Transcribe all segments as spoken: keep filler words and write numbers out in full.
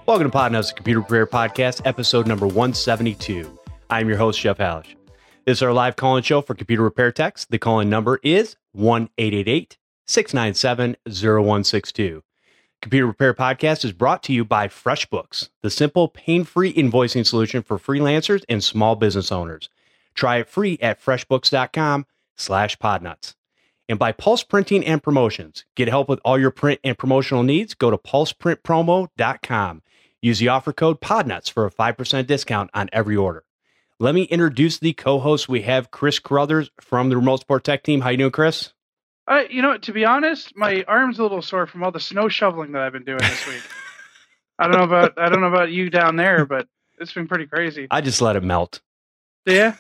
Welcome to Podnuts, the Computer Repair Podcast, episode number one seventy-two. I'm your host, Jeff Hallish. This is our live call-in show for computer repair techs. The call-in number is one eight eight eight, six nine seven, zero one six two. Computer Repair Podcast is brought to you by FreshBooks, the simple, pain-free invoicing solution for freelancers and small business owners. Try it free at freshbooks.com slash podnuts. And by Pulse Printing and Promotions. Get help with all your print and promotional needs. Go to pulse print promo dot com. Use the offer code PODNUTS for a five percent discount on every order. Let me introduce the co-host. We have Chris Carruthers from the Remote Support Tech team. How you doing, Chris? Uh, you know, to be honest, my arm's a little sore from all the snow shoveling that I've been doing this week. I don't know about I don't know about you down there, but it's been pretty crazy. I just let it melt. Yeah.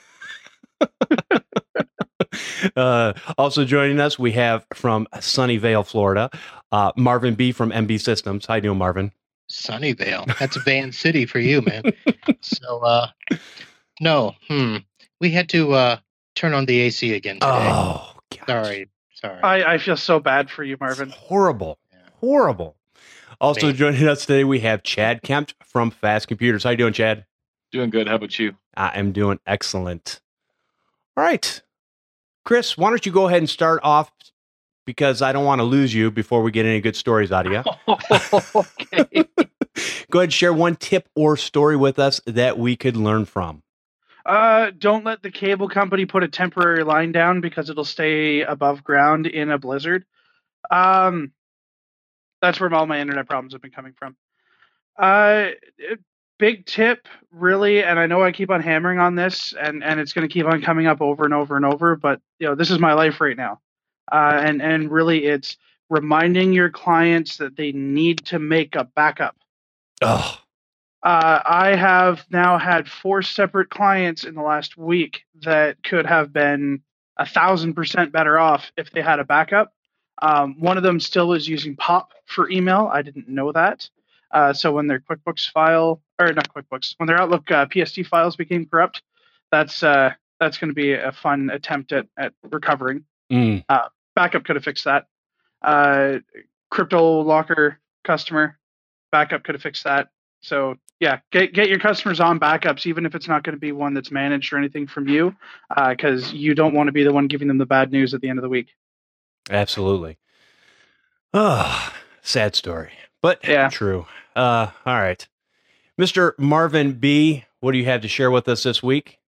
uh, also joining us, we have from Sunnyvale, Florida, uh, Marvin B. from M B Systems. How you doing, Marvin? Sunnyvale. That's Van City for you, man. so, uh, no, hmm. We had to uh, turn on the A C again today. Oh, gosh. Sorry. Sorry. I, I feel so bad for you, Marvin. It's horrible. Yeah. Horrible. Also man. Joining us today, we have Chad Kemp from Fast Computers. How you doing, Chad? Doing good. How about you? I am doing excellent. All right. Chris, why don't you go ahead and start off, because I don't want to lose you before we get any good stories out of you. Okay. Go ahead and share one tip or story with us that we could learn from. Uh, don't let the cable company put a temporary line down because it'll stay above ground in a blizzard. Um, that's where all my internet problems have been coming from. Uh, big tip, really, and I know I keep on hammering on this, and, and it's going to keep on coming up over and over and over, but you know, this is my life right now. Uh, and, and really, it's reminding your clients that they need to make a backup. Oh. Uh, I have now had four separate clients in the last week that could have been a thousand percent better off if they had a backup. Um, one of them still is using Pop for email. I didn't know that. Uh, so when their QuickBooks file, or not QuickBooks, when their Outlook uh, P S T files became corrupt, that's uh, that's going to be a fun attempt at, at recovering. Mm. Uh, backup could have fixed that. Uh, Crypto Locker customer, backup could have fixed that. So yeah, get get your customers on backups, even if it's not going to be one that's managed or anything from you, because uh, you don't want to be the one giving them the bad news at the end of the week. Absolutely. Oh, sad story, but yeah, true. Uh, all right, Mister Marvin B., what do you have to share with us this week?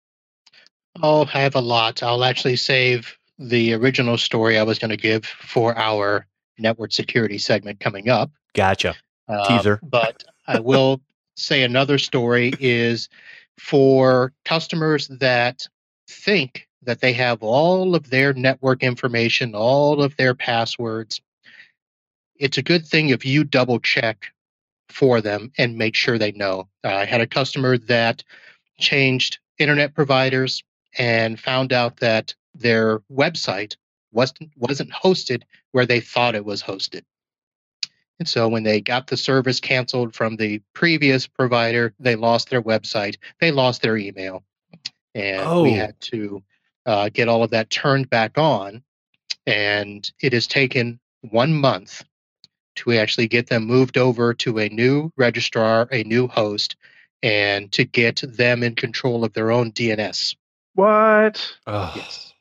Oh, I have a lot. I'll actually save the original story I was going to give for our network security segment coming up. Gotcha. Uh, Teaser. But I will say another story is for customers that think that they have all of their network information, all of their passwords. It's a good thing if you double check for them and make sure they know. Uh, I had a customer that changed internet providers and found out that their website wasn't wasn't hosted where they thought it was hosted. And so when they got the service canceled from the previous provider, they lost their website, they lost their email. And oh. we had to uh, get all of that turned back on. And it has taken one month to actually get them moved over to a new registrar, a new host, and to get them in control of their own D N S. What? Oh. Yes.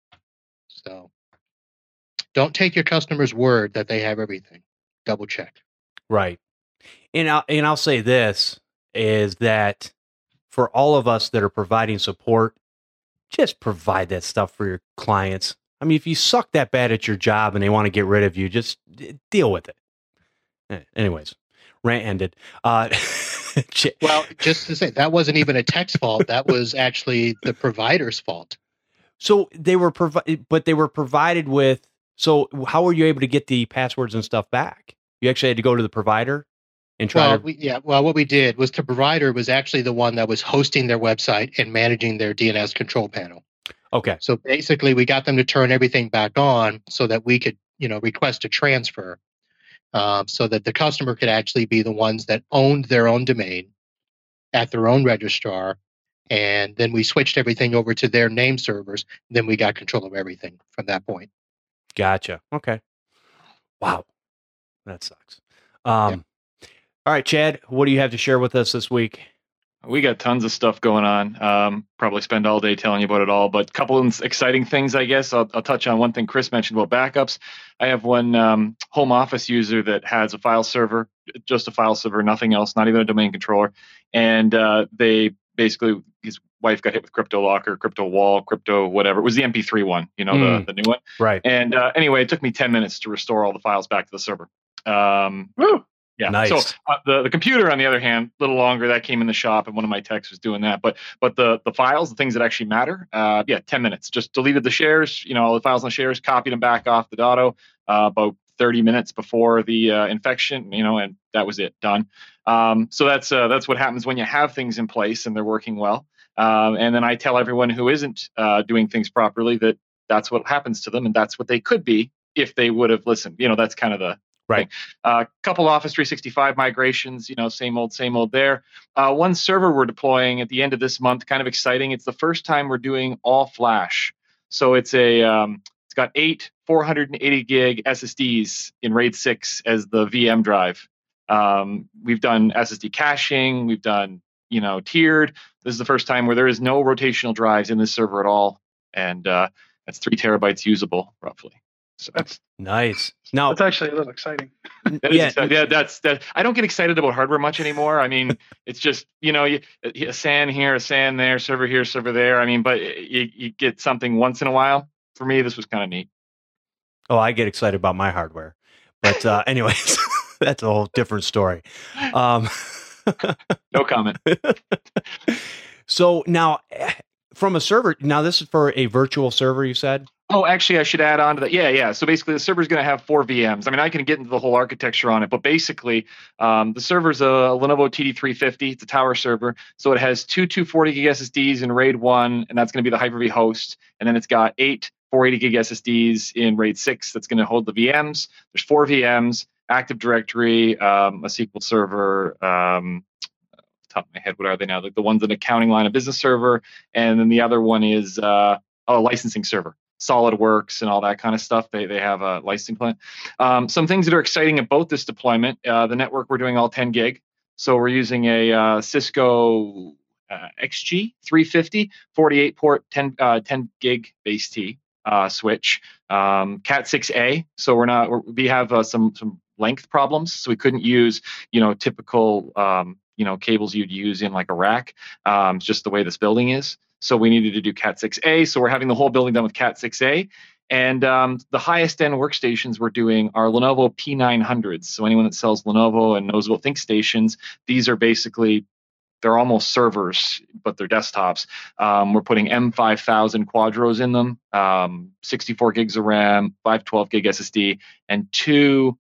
So don't take your customer's word that they have everything. Double check. Right. And I'll, and I'll say this is that for all of us that are providing support, just provide that stuff for your clients. I mean, if you suck that bad at your job and they want to get rid of you, just deal with it. Anyways, rant ended. Uh, well, just to say, that wasn't even a tech's fault. That was actually the provider's fault. So they were provided, but they were provided with. So how were you able to get the passwords and stuff back? You actually had to go to the provider and try well, to... We, yeah, well, what we did was the provider was actually the one that was hosting their website and managing their D N S control panel. Okay. So basically, we got them to turn everything back on so that we could, you know, request a transfer um, so that the customer could actually be the ones that owned their own domain at their own registrar. And then we switched everything over to their name servers. Then we got control of everything from that point. Gotcha. Okay. Wow. That sucks. Um, yeah. All right, Chad, what do you have to share with us this week? We got tons of stuff going on. Um, probably spend all day telling you about it all, but a couple of exciting things, I guess. I'll, I'll touch on one thing Chris mentioned about backups. I have one um, home office user that has a file server, just a file server, nothing else, not even a domain controller. And uh, they basically, his wife got hit with Crypto Locker, Crypto Wall, Crypto whatever. It was the M P three one, you know, mm. the, the new one. Right. And uh, anyway, it took me ten minutes to restore all the files back to the server. Um, Woo! Yeah. Nice. So uh, the the computer, on the other hand, a little longer. That came in the shop, and one of my techs was doing that. But but the the files, the things that actually matter, uh, yeah, ten minutes. Just deleted the shares, you know, all the files on the shares, copied them back off the Dotto uh, about thirty minutes before the uh, infection, you know, and that was it, done. Um, so that's uh, that's what happens when you have things in place and they're working well. Um, and then I tell everyone who isn't uh, doing things properly that that's what happens to them, and that's what they could be if they would have listened. You know, that's kind of the right. A uh, couple Office three sixty-five migrations, you know, same old, same old there. Uh, one server we're deploying at the end of this month, kind of exciting. It's the first time we're doing all flash. So it's a, um, it's got eight four hundred eighty gig S S Ds in RAID six as the V M drive. Um, we've done S S D caching. We've done, you know, tiered. This is the first time where there is no rotational drives in this server at all. And uh, that's three terabytes usable, roughly. So that's nice. Now that's actually a little exciting. That yeah, yeah, that's that. I don't get excited about hardware much anymore. I mean, it's just, you know, you, a S A N here, a S A N there, server here, server there. I mean, but you, you get something once in a while. For me, this was kind of neat. Oh, I get excited about my hardware, but uh, anyways, that's a whole different story. Um, no comment. So now, from a server, now this is for a virtual server, you said? Oh, actually, I should add on to that. Yeah, yeah. So basically, the server is going to have four V Ms. I mean, I can get into the whole architecture on it, but basically, um, the server's a Lenovo T D three fifty. It's a tower server. So it has two two forty gig S S Ds in RAID one, and that's going to be the Hyper-V host. And then it's got eight four eighty gig S S Ds in RAID six that's going to hold the V Ms. There's four V Ms, Active Directory, um, a S Q L Server, um, top of my head, what are they now? Like the one's an accounting line of business server, and then the other one is uh, a licensing server. SolidWorks and all that kind of stuff. They they have a licensing plan. Um, some things that are exciting about this deployment, uh, the network, we're doing all ten gig. So we're using a uh, Cisco uh, X G three fifty, forty-eight port, ten, uh, ten gig base T uh, switch, um, Cat six A. So we're not, we're, we have uh, some some length problems. So we couldn't use, you know, typical, um, you know, cables you'd use in like a rack. Um, it's just the way this building is. So we needed to do Cat six A. So we're having the whole building done with Cat six A. And um, the highest end workstations we're doing are Lenovo P nine hundreds. So anyone that sells Lenovo and knows about ThinkStations, these are basically, they're almost servers, but they're desktops. Um, we're putting M five thousand Quadros in them, um, sixty-four gigs of RAM, five twelve gig S S D, and two,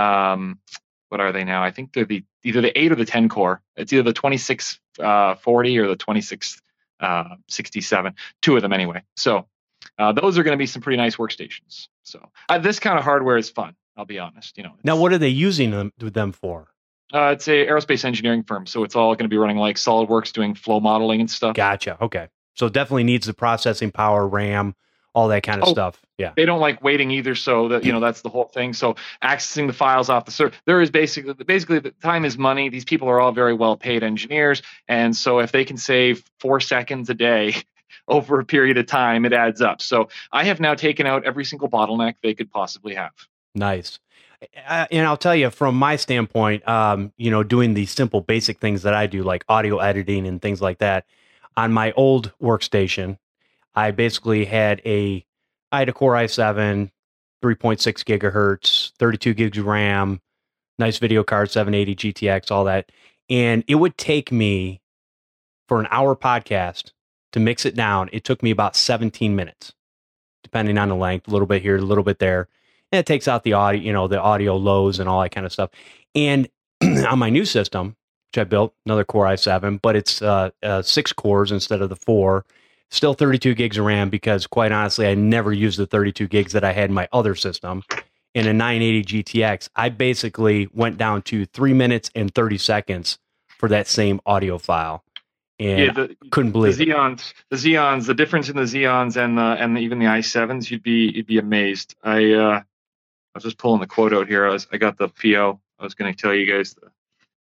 um, what are they now? I think they're the either the eight or the ten core. It's either the twenty-six forty or the twenty-six Uh, sixty-seven, two of them anyway. So uh, those are going to be some pretty nice workstations. So uh, this kind of hardware is fun. I'll be honest. You know. Now, what are they using them, them for? Uh, it's a aerospace engineering firm, so it's all going to be running like SolidWorks, doing flow modeling and stuff. Gotcha. Okay, so it definitely needs the processing power, RAM, all that kind of oh, stuff. Yeah. They don't like waiting either, so that, you know, that's the whole thing. So accessing the files off the server, there is basically basically the time is money. These people are all very well paid engineers, and so if they can save four seconds a day over a period of time, it adds up. So I have now taken out every single bottleneck they could possibly have. Nice. Uh, and I'll tell you, from my standpoint, um, you know, doing the simple basic things that I do, like audio editing and things like that, on my old workstation, I basically had a, I had a Core i seven, three point six gigahertz, thirty-two gigs of RAM, nice video card, seven eighty G T X, all that. And it would take me, for an hour podcast, to mix it down, it took me about seventeen minutes, depending on the length, a little bit here, a little bit there. And it takes out the audio, you know, the audio lows and all that kind of stuff. And on my new system, which I built, another Core i seven, but it's uh, uh, six cores instead of the four. Still thirty-two gigs of RAM, because quite honestly, I never used the thirty-two gigs that I had in my other system. In a nine eighty G T X, I basically went down to three minutes and thirty seconds for that same audio file. And yeah, the, couldn't believe the Xeons, it. The Xeons, the difference in the Xeons and the and the, even the i sevens, you'd be you'd be amazed. I uh, I was just pulling the quote out here. I was I got the P O. I was going to tell you guys the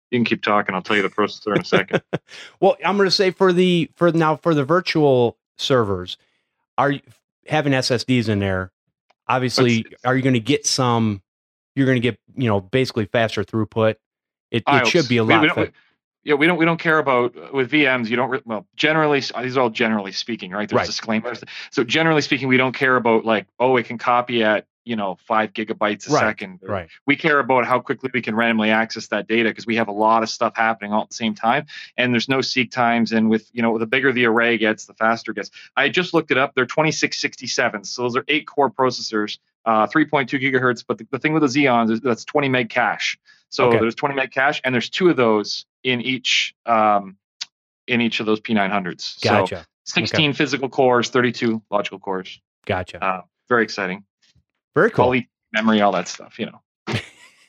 You can keep talking. I'll tell you the processor in a second. Well, I'm going to say for the for now for the virtual servers, are you having S S Ds in there? Obviously, Let's- are you going to get some? You're going to get you know basically faster throughput. It, it should be a We- lot. we don't- fa- we- yeah, we don't we don't care about with V Ms. You don't re- well generally these are all generally speaking, right? There's Right. disclaimers. So generally speaking, we don't care about like oh, it can copy at you know five gigabytes a Right, second. Or right. We care about how quickly we can randomly access that data because we have a lot of stuff happening all at the same time, and there's no seek times. And with you know the bigger the array gets, the faster it gets. I just looked it up. They're twenty-six sixty-sevens, so those are eight core processors, uh, three point two gigahertz. But the, the thing with the Xeons is that's twenty meg cache. So Okay. there's twenty meg cache, and there's two of those in each um, in each of those P nine hundreds. So Gotcha. sixteen physical cores, thirty-two logical cores. Gotcha. Uh, very exciting. Very cool. Poly memory, all that stuff. You know.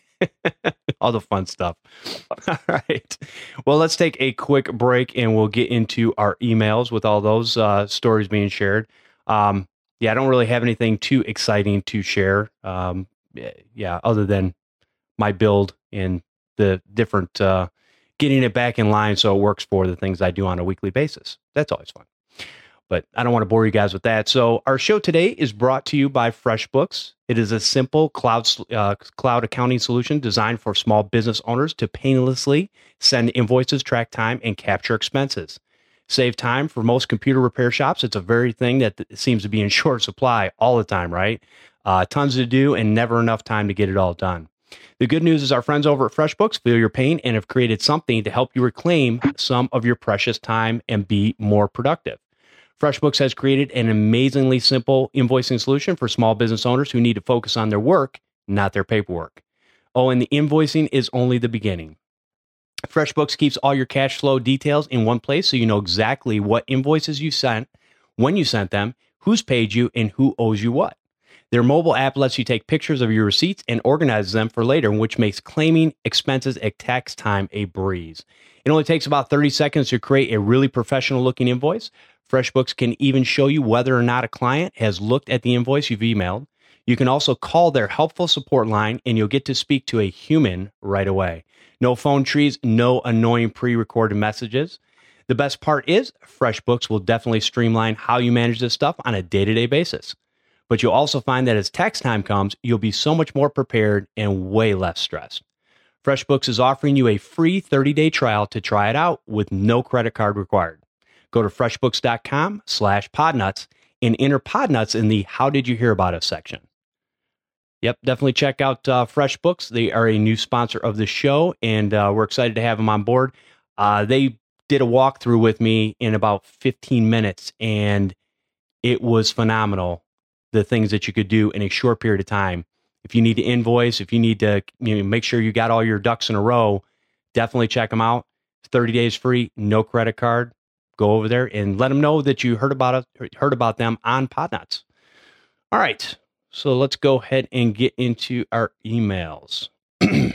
All the fun stuff. All right. Well, let's take a quick break and we'll get into our emails with all those uh, stories being shared. Um, yeah, I don't really have anything too exciting to share. Um, yeah, other than my build and the different uh, getting it back in line so it works for the things I do on a weekly basis. That's always fun. But I don't want to bore you guys with that. So our show today is brought to you by FreshBooks. It is a simple cloud uh, cloud accounting solution designed for small business owners to painlessly send invoices, track time, and capture expenses. Save time for most computer repair shops. It's a very thing that seems to be in short supply all the time, right? Uh, tons to do and never enough time to get it all done. The good news is our friends over at FreshBooks feel your pain and have created something to help you reclaim some of your precious time and be more productive. FreshBooks has created an amazingly simple invoicing solution for small business owners who need to focus on their work, not their paperwork. Oh, and the invoicing is only the beginning. FreshBooks keeps all your cash flow details in one place so you know exactly what invoices you sent, when you sent them, who's paid you, and who owes you what. Their mobile app lets you take pictures of your receipts and organizes them for later, which makes claiming expenses at tax time a breeze. It only takes about thirty seconds to create a really professional looking invoice. FreshBooks can even show you whether or not a client has looked at the invoice you've emailed. You can also call their helpful support line and you'll get to speak to a human right away. No phone trees, no annoying pre-recorded messages. The best part is FreshBooks will definitely streamline how you manage this stuff on a day-to-day basis. But you'll also find that as tax time comes, you'll be so much more prepared and way less stressed. FreshBooks is offering you a free thirty-day trial to try it out with no credit card required. Go to freshbooks.com slash podnuts and enter podnuts in the How Did You Hear About Us section. Yep, definitely check out uh, FreshBooks. They are a new sponsor of the show, and uh, we're excited to have them on board. Uh, they did a walkthrough with me in about fifteen minutes, and it was phenomenal. The things that you could do in a short period of time. If you need to invoice, if you need to you know, make sure you got all your ducks in a row, definitely check them out. thirty days free, no credit card. Go over there and let them know that you heard about it, heard about them on Podnuts. All right, so let's go ahead and get into our emails. All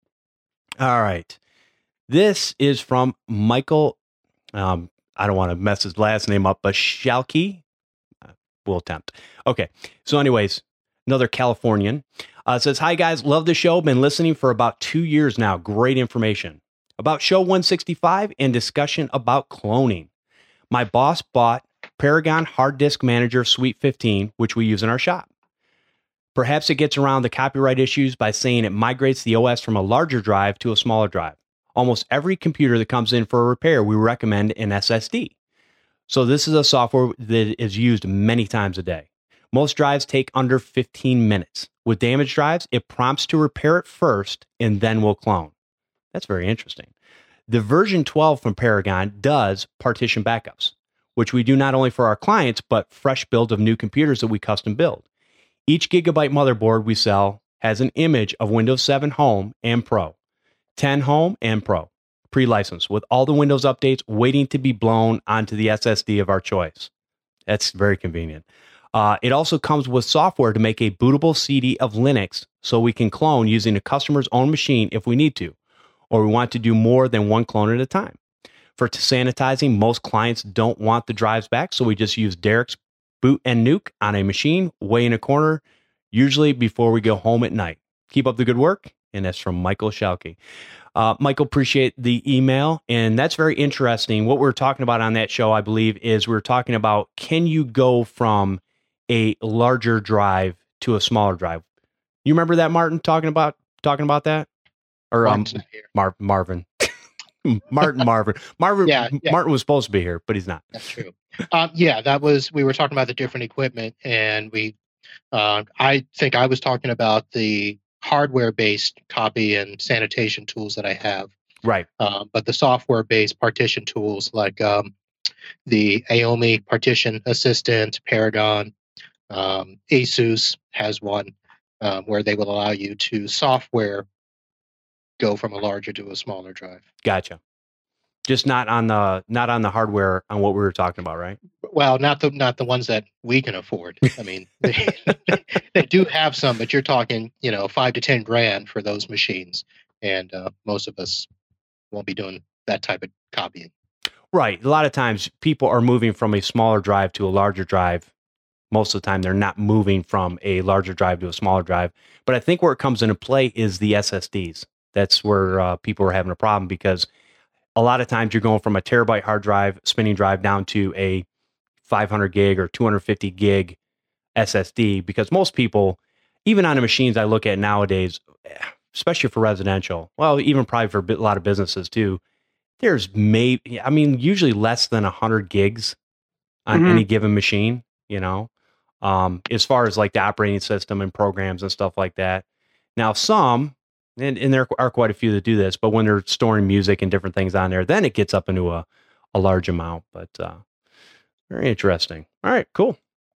right, this is from Michael. Um, I don't want to mess his last name up, but Shalke. We'll attempt. Okay. So anyways, another Californian uh, says, hi guys, love the show. Been listening for about two years now. Great information about show one sixty-five and discussion about cloning. My boss bought Paragon Hard Disk Manager Suite fifteen, which we use in our shop. Perhaps it gets around the copyright issues by saying it migrates the O S from a larger drive to a smaller drive. Almost every computer that comes in for a repair, we recommend an S S D. So this is a software that is used many times a day. Most drives take under fifteen minutes. With damaged drives, it prompts to repair it first and then will clone. That's very interesting. The version twelve from Paragon does partition backups, which we do not only for our clients, but fresh builds of new computers that we custom build. Each gigabyte motherboard we sell has an image of Windows seven Home and Pro, ten Home and Pro. Pre-licensed with all the Windows updates waiting to be blown onto the S S D of our choice. That's very convenient. Uh, it also comes with software to make a bootable C D of Linux so we can clone using a customer's own machine if we need to, or we want to do more than one clone at a time. For sanitizing, most clients don't want the drives back, so we just use Derek's boot and nuke on a machine way in a corner, usually before we go home at night. Keep up the good work. And that's from Michael Shalke. Uh, Michael, appreciate the email. And that's very interesting. What we we're talking about on that show, I believe, is we we're talking about, can you go from a larger drive to a smaller drive? You remember that, Martin, talking about talking about that? Or um, Mar- Marvin. Martin Marvin. Marvin yeah, yeah. Martin was supposed to be here, but he's not. That's true. Um, yeah, that was, we were talking about the different equipment, and we, uh, I think I was talking about the hardware-based copy and sanitation tools that I have. Right. Um, but the software-based partition tools like um, the Aomi Partition Assistant, Paragon, um, ASUS has one um, where they will allow you to software go from a larger to a smaller drive. Gotcha. Just not on the not on the hardware on what we were talking about, right? Well, not the not the ones that we can afford. I mean, they, they do have some, but you're talking, you know, five to ten grand for those machines, and uh, most of us won't be doing that type of copying. Right. A lot of times, people are moving from a smaller drive to a larger drive. Most of the time, they're not moving from a larger drive to a smaller drive. But I think where it comes into play is the S S Ds. That's where uh, people are having a problem, because a lot of times you're going from a terabyte hard drive, spinning drive, down to a five hundred gig or two hundred fifty gig S S D, because most people, even on the machines I look at nowadays, especially for residential, well, even probably for a lot of businesses too, there's maybe, I mean, usually less than one hundred gigs on mm-hmm. any given machine, you know, um, as far as like the operating system and programs and stuff like that. Now, some, And, and there are quite a few that do this, but when they're storing music and different things on there, then it gets up into a, a large amount. But uh, very interesting. All right, cool.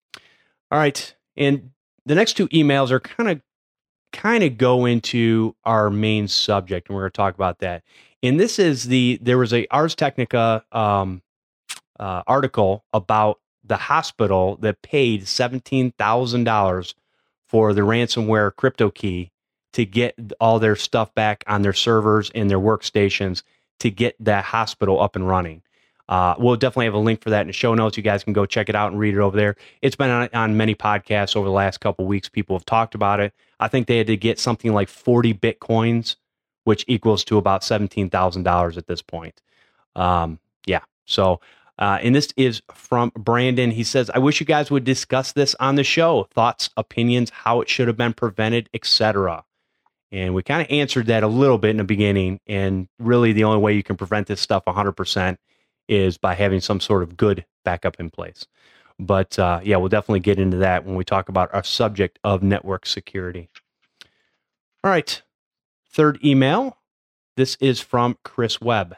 All right, and the next two emails are kind of kind of go into our main subject, and we're going to talk about that. And this is the there was a Ars Technica um, uh, article about the hospital that paid seventeen thousand dollars for the ransomware CryptoKey to get all their stuff back on their servers and their workstations to get that hospital up and running. Uh, we'll definitely have a link for that in the show notes. You guys can go check it out and read it over there. It's been on, on many podcasts over the last couple of weeks. People have talked about it. I think they had to get something like forty Bitcoins, which equals to about seventeen thousand dollars at this point. Um, yeah. So, uh, and this is from Brandon. He says, I wish you guys would discuss this on the show. Thoughts, opinions, how it should have been prevented, et cetera. And we kind of answered that a little bit in the beginning. And really the only way you can prevent this stuff one hundred percent is by having some sort of good backup in place. But uh, yeah, we'll definitely get into that when we talk about our subject of network security. All right. Third email. This is from Chris Webb.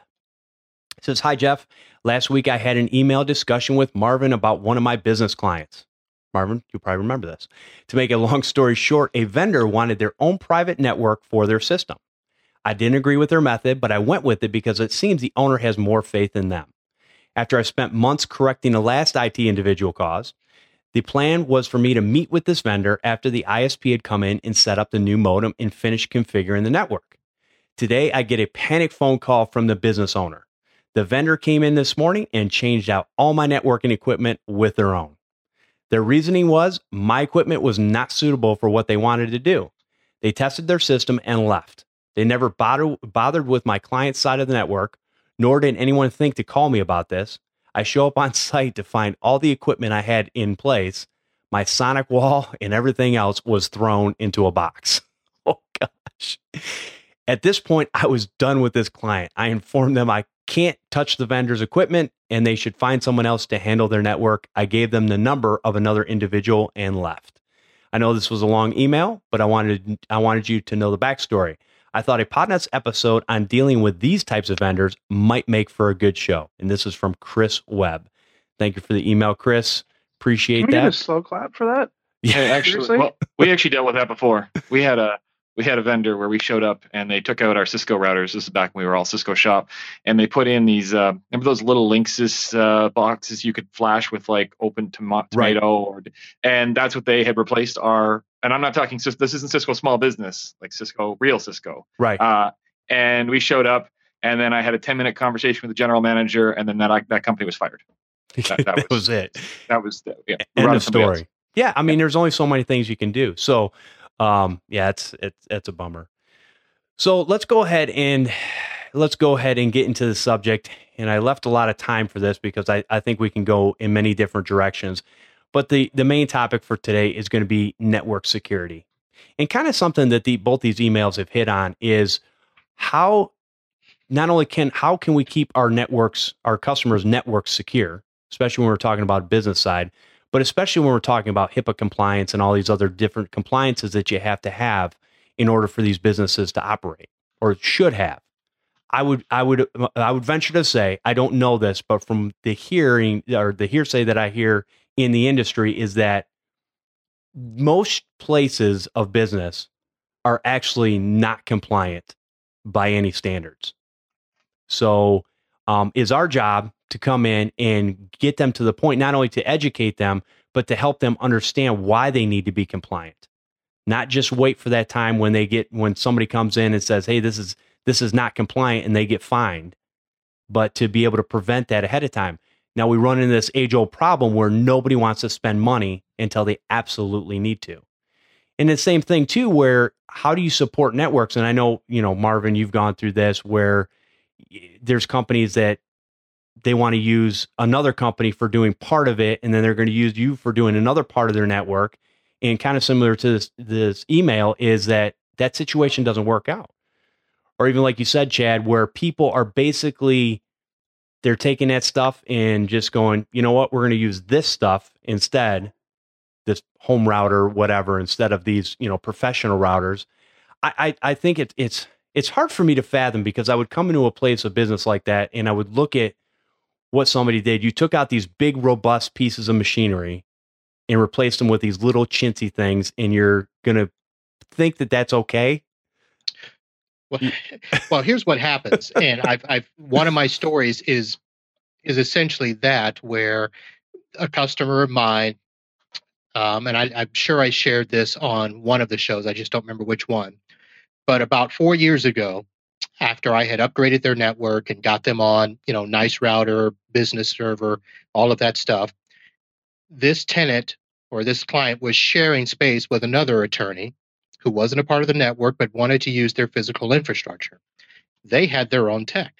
It says, hi, Jeff. Last week I had an email discussion with Marvin about one of my business clients. Marvin, you'll probably remember this. To make a long story short, a vendor wanted their own private network for their system. I didn't agree with their method, but I went with it because it seems the owner has more faith in them. After I spent months correcting the last I T individual cause, the plan was for me to meet with this vendor after the I S P had come in and set up the new modem and finished configuring the network. Today, I get a panic phone call from the business owner. The vendor came in this morning and changed out all my networking equipment with their own. Their reasoning was my equipment was not suitable for what they wanted to do. They tested their system and left. They never bother, bothered with my client's side of the network, nor did anyone think to call me about this. I show up on site to find all the equipment I had in place. My sonic wall and everything else was thrown into a box. Oh, gosh. At this point, I was done with this client. I informed them I can't touch the vendor's equipment and they should find someone else to handle their network. I gave them the number of another individual and left. I know this was a long email, but I wanted I wanted you to know the backstory. I thought a Podnuts episode on dealing with these types of vendors might make for a good show. And this is from Chris Webb. Thank you for the email, Chris. Appreciate Can we that. get a slow clap for that? Yeah, actually, well, we actually dealt with that before. We had a we had a vendor where we showed up and they took out our Cisco routers. This is back when we were all Cisco shop, and they put in these. Uh, remember those little Linksys uh, boxes you could flash with like open tomato, right. or, and that's what they had replaced our. And I'm not talking. This isn't Cisco small business, like Cisco, real Cisco. Right. Uh, and we showed up, and then I had a ten minute conversation with the general manager, and then that that company was fired. That, that, that was, was it. That was the yeah, end of story. Else. Yeah, I mean, there's only so many things you can do. So, um, yeah, it's it's it's a bummer. So let's go ahead and let's go ahead and get into the subject. And I left a lot of time for this because I, I think we can go in many different directions. But the, the main topic for today is going to be network security. And kind of something that the, both these emails have hit on is how not only can how can we keep our networks, our customers' networks secure, especially when we're talking about business side, but especially when we're talking about HIPAA compliance and all these other different compliances that you have to have in order for these businesses to operate, or should have. I would, I would, I would venture to say, I don't know this, but from the hearing or the hearsay that I hear in the industry is that most places of business are actually not compliant by any standards. So, um, is our job to come in and get them to the point, not only to educate them, but to help them understand why they need to be compliant. Not just wait for that time when they get, when somebody comes in and says, hey, this is, this is not compliant and they get fined, but to be able to prevent that ahead of time. Now we run into this age old problem where nobody wants to spend money until they absolutely need to. And the same thing too, where how do you support networks? And I know, you know, Marvin, you've gone through this where there's companies that they want to use another company for doing part of it, and then they're going to use you for doing another part of their network. And kind of similar to this, this email is that that situation doesn't work out. Or even like you said, Chad, where people are basically, they're taking that stuff and just going, you know what, we're going to use this stuff instead, this home router, whatever, instead of these, you know, professional routers. I, I, I think it, it's, it's hard for me to fathom because I would come into a place of business like that and I would look at what somebody did. You took out these big, robust pieces of machinery and replaced them with these little chintzy things, and you're going to think that that's okay. Well, well, here's what happens. And I've, I've, one of my stories is, is essentially that where a customer of mine, um, and I, I'm sure I shared this on one of the shows. I just don't remember which one, but about four years ago, after I had upgraded their network and got them on, you know, nice router, business server, all of that stuff, this tenant or this client was sharing space with another attorney who wasn't a part of the network but wanted to use their physical infrastructure. They had their own tech.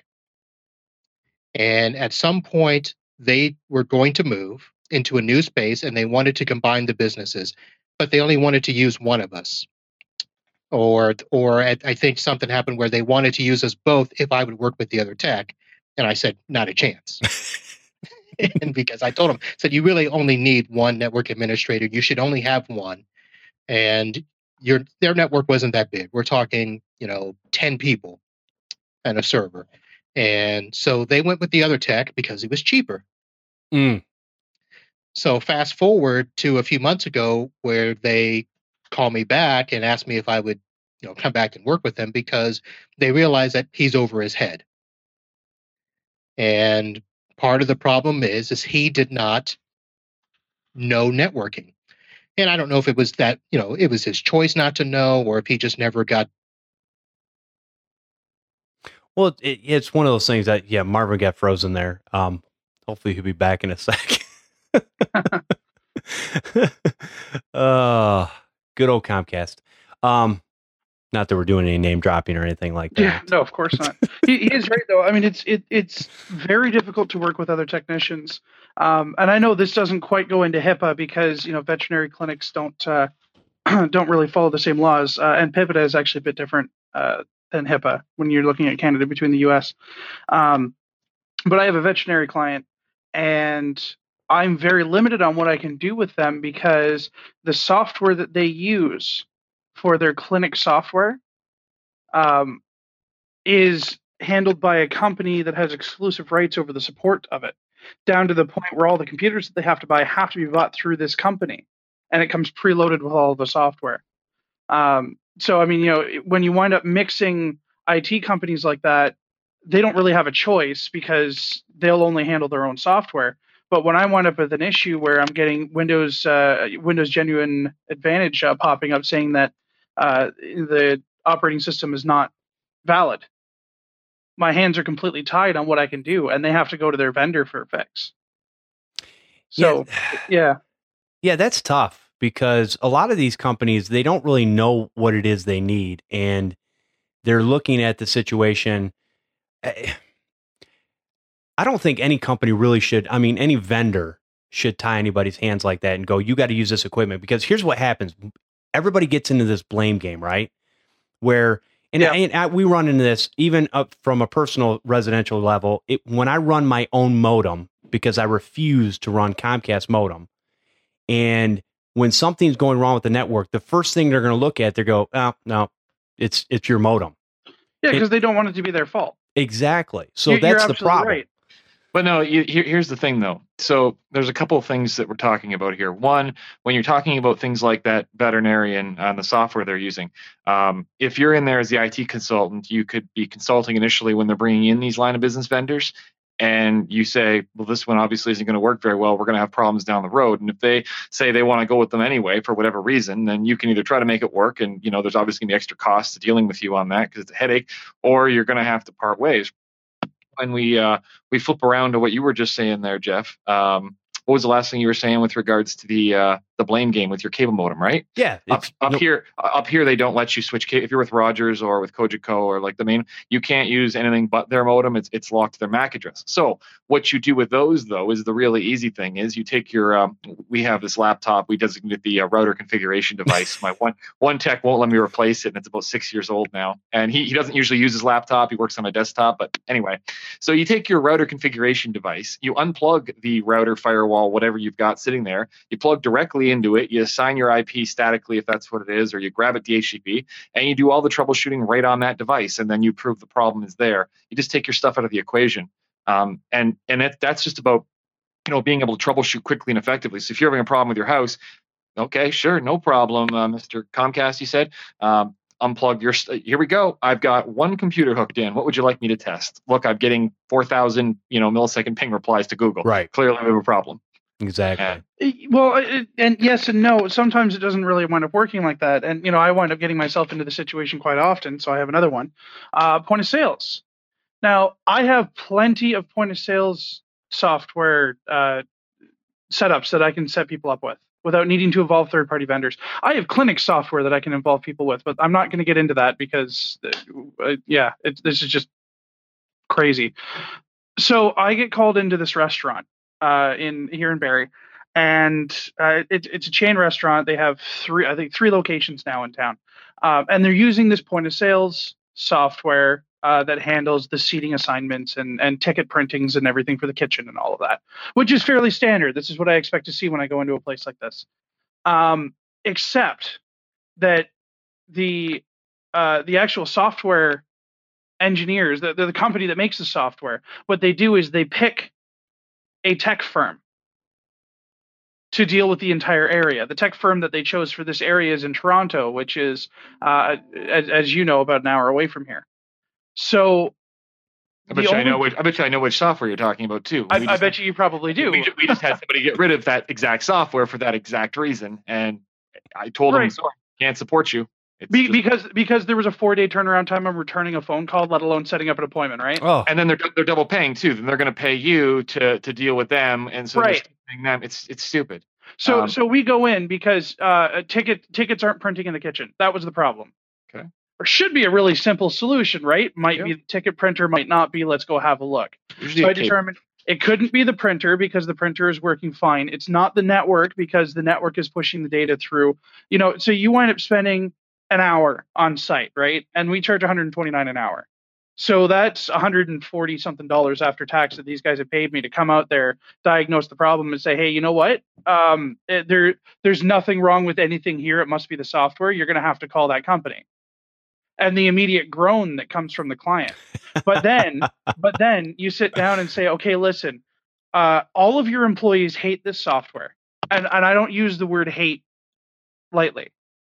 And at some point, they were going to move into a new space and they wanted to combine the businesses, but they only wanted to use one of us. Or, or I think something happened where they wanted to use us both if I would work with the other tech. And I said, not a chance. And because I told them, said, you really only need one network administrator. You should only have one. And your their network wasn't that big. We're talking, you know, ten people and a server. And so they went with the other tech because it was cheaper. Mm. So fast forward to a few months ago where they call me back and ask me if I would, you know, come back and work with them because they realize that he's over his head. And part of the problem is, is he did not know networking. And I don't know if it was that, you know, it was his choice not to know, or if he just never got. Well, it, it's one of those things that, yeah, Marvin got frozen there. Um, hopefully he'll be back in a sec. uh, good old Comcast. Um, not that we're doing any name dropping or anything like that. Yeah, no, of course not. he, he is right though. I mean, it's it it's very difficult to work with other technicians. Um, and I know this doesn't quite go into HIPAA because you know veterinary clinics don't uh, don't really follow the same laws, uh, and PIPEDA is actually a bit different uh, than HIPAA when you're looking at Canada between the U S. Um, but I have a veterinary client, and I'm very limited on what I can do with them because the software that they use for their clinic software um, is handled by a company that has exclusive rights over the support of it, down to the point where all the computers that they have to buy have to be bought through this company, and it comes preloaded with all of the software. Um, so, I mean, you know, when you wind up mixing I T companies like that, they don't really have a choice because they'll only handle their own software. But when I wind up with an issue where I'm getting Windows uh, Windows Genuine Advantage uh, popping up saying that uh, the operating system is not valid, my hands are completely tied on what I can do, and they have to go to their vendor for a fix. So, yeah. yeah. Yeah, that's tough because a lot of these companies, they don't really know what it is they need. And they're looking at the situation. I don't think any company really should, I mean, any vendor should tie anybody's hands like that and go, you got to use this equipment, because here's what happens. Everybody gets into this blame game, right? Where, and, Yeah. and I, we run into this even up from a personal residential level. It, when I run my own modem, because I refuse to run Comcast modem, and when something's going wrong with the network, the first thing they're going to look at, they go, oh, no, it's it's your modem. Yeah, because they don't want it to be their fault. Exactly. So You're- that's you're the absolutely problem. right. But no, you, here, here's the thing, though. So there's a couple of things that we're talking about here. One, when you're talking about things like that veterinarian and the software they're using, um, if you're in there as the I T consultant, you could be consulting initially when they're bringing in these line of business vendors, and you say, well, this one obviously isn't going to work very well. We're going to have problems down the road. And if they say they want to go with them anyway for whatever reason, then you can either try to make it work, and you know there's obviously going to be extra costs to dealing with you on that because it's a headache, or you're going to have to part ways. When we uh, we flip around to what you were just saying there, Jeff, um, what was the last thing you were saying with regards to the uh, the blame game with your cable modem, right? Yeah. Up, It's, up no- here, up here, they don't let you switch. Ca- if you're with Rogers or with Cogeco or like the main, you can't use anything but their modem. It's it's locked to their M A C address. So what you do with those, though, is the really easy thing is you take your. Um, we have this laptop. We designate the uh, router configuration device. My one one tech won't let me replace it, and it's about six years old now. And he he doesn't usually use his laptop. He works on a desktop. But anyway, so you take your router configuration device, you unplug the router, firewall, whatever you've got sitting there. You plug directly into it. You assign your I P statically if that's what it is, or you grab it D H C P, and you do all the troubleshooting right on that device, and then you prove the problem is there. You just take your stuff out of the equation, um, and and it, that's just about you know being able to troubleshoot quickly and effectively. So if you're having a problem with your house, okay, sure, no problem, uh, Mister Comcast, you said. Um, unplug your st- here we go. I've got one computer hooked in. What would you like me to test? Look, I'm getting four thousand you know millisecond ping replies to Google. Right. Clearly, we have a problem. Exactly. Yeah. Well, it, and yes and no. Sometimes it doesn't really wind up working like that. And, you know, I wind up getting myself into the situation quite often. So I have another one. Uh, point of sales. Now, I have plenty of point of sales software uh, setups that I can set people up with without needing to involve third-party vendors. I have clinic software that I can involve people with, but I'm not going to get into that because, uh, yeah, it, this is just crazy. So I get called into this restaurant. Uh, in here in Barrie, and uh, it, it's a chain restaurant. They have three, I think, three locations now in town, uh, and they're using this point of sales software uh, that handles the seating assignments and and ticket printings and everything for the kitchen and all of that, which is fairly standard. This is what I expect to see when I go into a place like this, um, except that the uh, the actual software engineers, the, the company that makes the software, what they do is they pick a tech firm to deal with the entire area. The tech firm that they chose for this area is in Toronto, which is, uh, as, as you know, about an hour away from here. So, I bet you I know which. I bet you I know which software you're talking about too. I, We I just- bet you you probably do. We, ju- we just had somebody get rid of that exact software for that exact reason, and I told them, Right. sorry, can't support you. It's Be, just- because because there was a four day turnaround time on returning a phone call, let alone setting up an appointment, right? Oh, and then they're they're double paying too. Then they're going to pay you to to deal with them, and so they're Right. still paying them. It's it's stupid. So Um, so we go in because uh, ticket tickets aren't printing in the kitchen. That was the problem. Okay. Or should be a really simple solution, right? Might Yep. be the ticket printer, might not be. Let's go have a look. Usually So I a cable. determined it couldn't be the printer because the printer is working fine. It's not the network because the network is pushing the data through. You know, so you wind up spending an hour on site, right? And we charge one hundred twenty-nine an hour. So that's one hundred forty something dollars after tax that these guys have paid me to come out there, diagnose the problem, and say, hey, you know what? Um, it- there, there's nothing wrong with anything here. It must be the software. You're going to have to call that company. And the immediate groan that comes from the client. But then, but then you sit down and say, okay, listen, uh, all of your employees hate this software, and and I don't use the word hate lightly.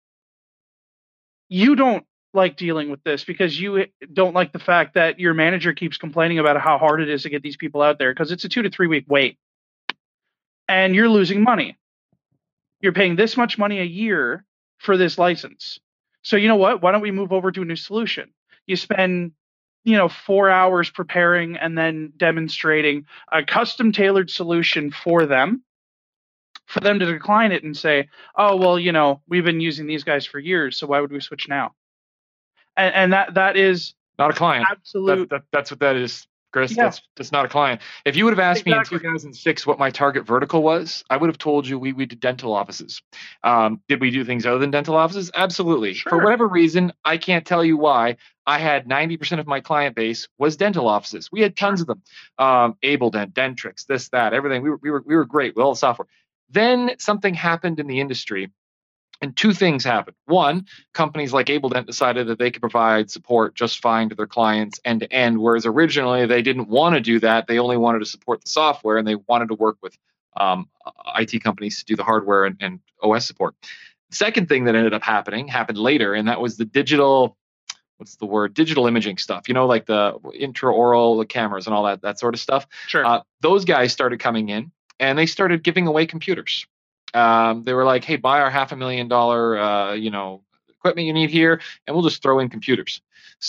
You don't like dealing with this because you don't like the fact that your manager keeps complaining about how hard it is to get these people out there because it's a two to three week wait, and you're losing money. You're paying this much money a year for this license. So you know what? Why don't we move over to a new solution? You spend, you know, four hours preparing and then demonstrating a custom tailored solution for them, for them to decline it and say, oh, well, you know, we've been using these guys for years, so why would we switch now? and, and that that is not a client. Absolute. That, that, that's what that is, Chris. Yeah. That's that's not a client. If you would have asked Exactly. me in two thousand six what my target vertical was, I would have told you we we did dental offices. Um, did we do things other than dental offices? Absolutely. Sure. For whatever reason, I can't tell you why. I had ninety percent of my client base was dental offices. We had tons of them. Um, AbleDent, Dentrix, this, that, everything. We were we were we were great with all the software. Then something happened in the industry. And two things happened. One, companies like AbleDent decided that they could provide support just fine to their clients end to end, whereas originally they didn't want to do that. They only wanted to support the software, and they wanted to work with um, I T companies to do the hardware and, and O S support. The second thing that ended up happening happened later, and that was the digital, what's the word, digital imaging stuff, you know, like the intraoral cameras and all that, that sort of stuff. Sure. Uh, those guys started coming in, and they started giving away computers. Um, they were like, hey, buy our half a million dollar, uh, you know, equipment you need here, and we'll just throw in computers.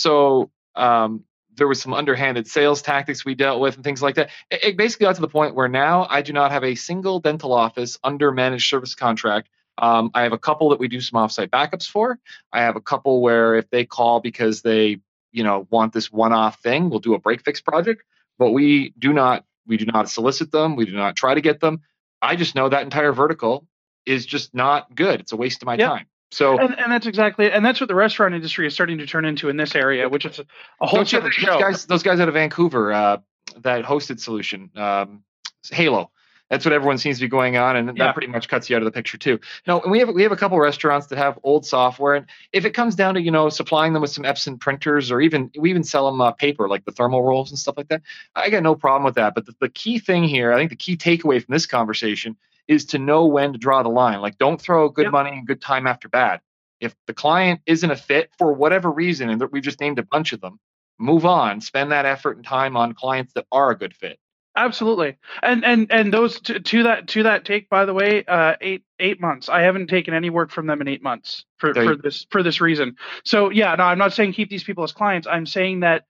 So um, there was some underhanded sales tactics we dealt with and things like that. It, it basically got to the point where now I do not have a single dental office under managed service contract. Um, I have a couple that we do some offsite backups for. I have a couple where if they call because they, you know, want this one-off thing, we'll do a break fix project. But we do not, we do not solicit them. We do not try to get them. I just know that entire vertical is just not good. It's a waste of my Yep. time. So, and, and that's exactly it. And that's what the restaurant industry is starting to turn into in this area, which is a, a whole don't you, separate those show. guys, those guys out of Vancouver, uh, that hosted solution, um, Halo. That's what everyone seems to be going on, and Yeah. that pretty much cuts you out of the picture too. No, and we have we have a couple restaurants that have old software, and if it comes down to you know supplying them with some Epson printers, or even we even sell them uh, paper like the thermal rolls and stuff like that, I got no problem with that. But the, the key thing here, I think the key takeaway from this conversation is to know when to draw the line. Like, don't throw good Yep. money and good time after bad. If the client isn't a fit for whatever reason, and that we've just named a bunch of them, move on. Spend that effort and time on clients that are a good fit. Absolutely, and and and those to, to that to that take. By the way, uh, eight eight months. I haven't taken any work from them in eight months for, There for you- this for this reason. So yeah, no, I'm not saying keep these people as clients. I'm saying that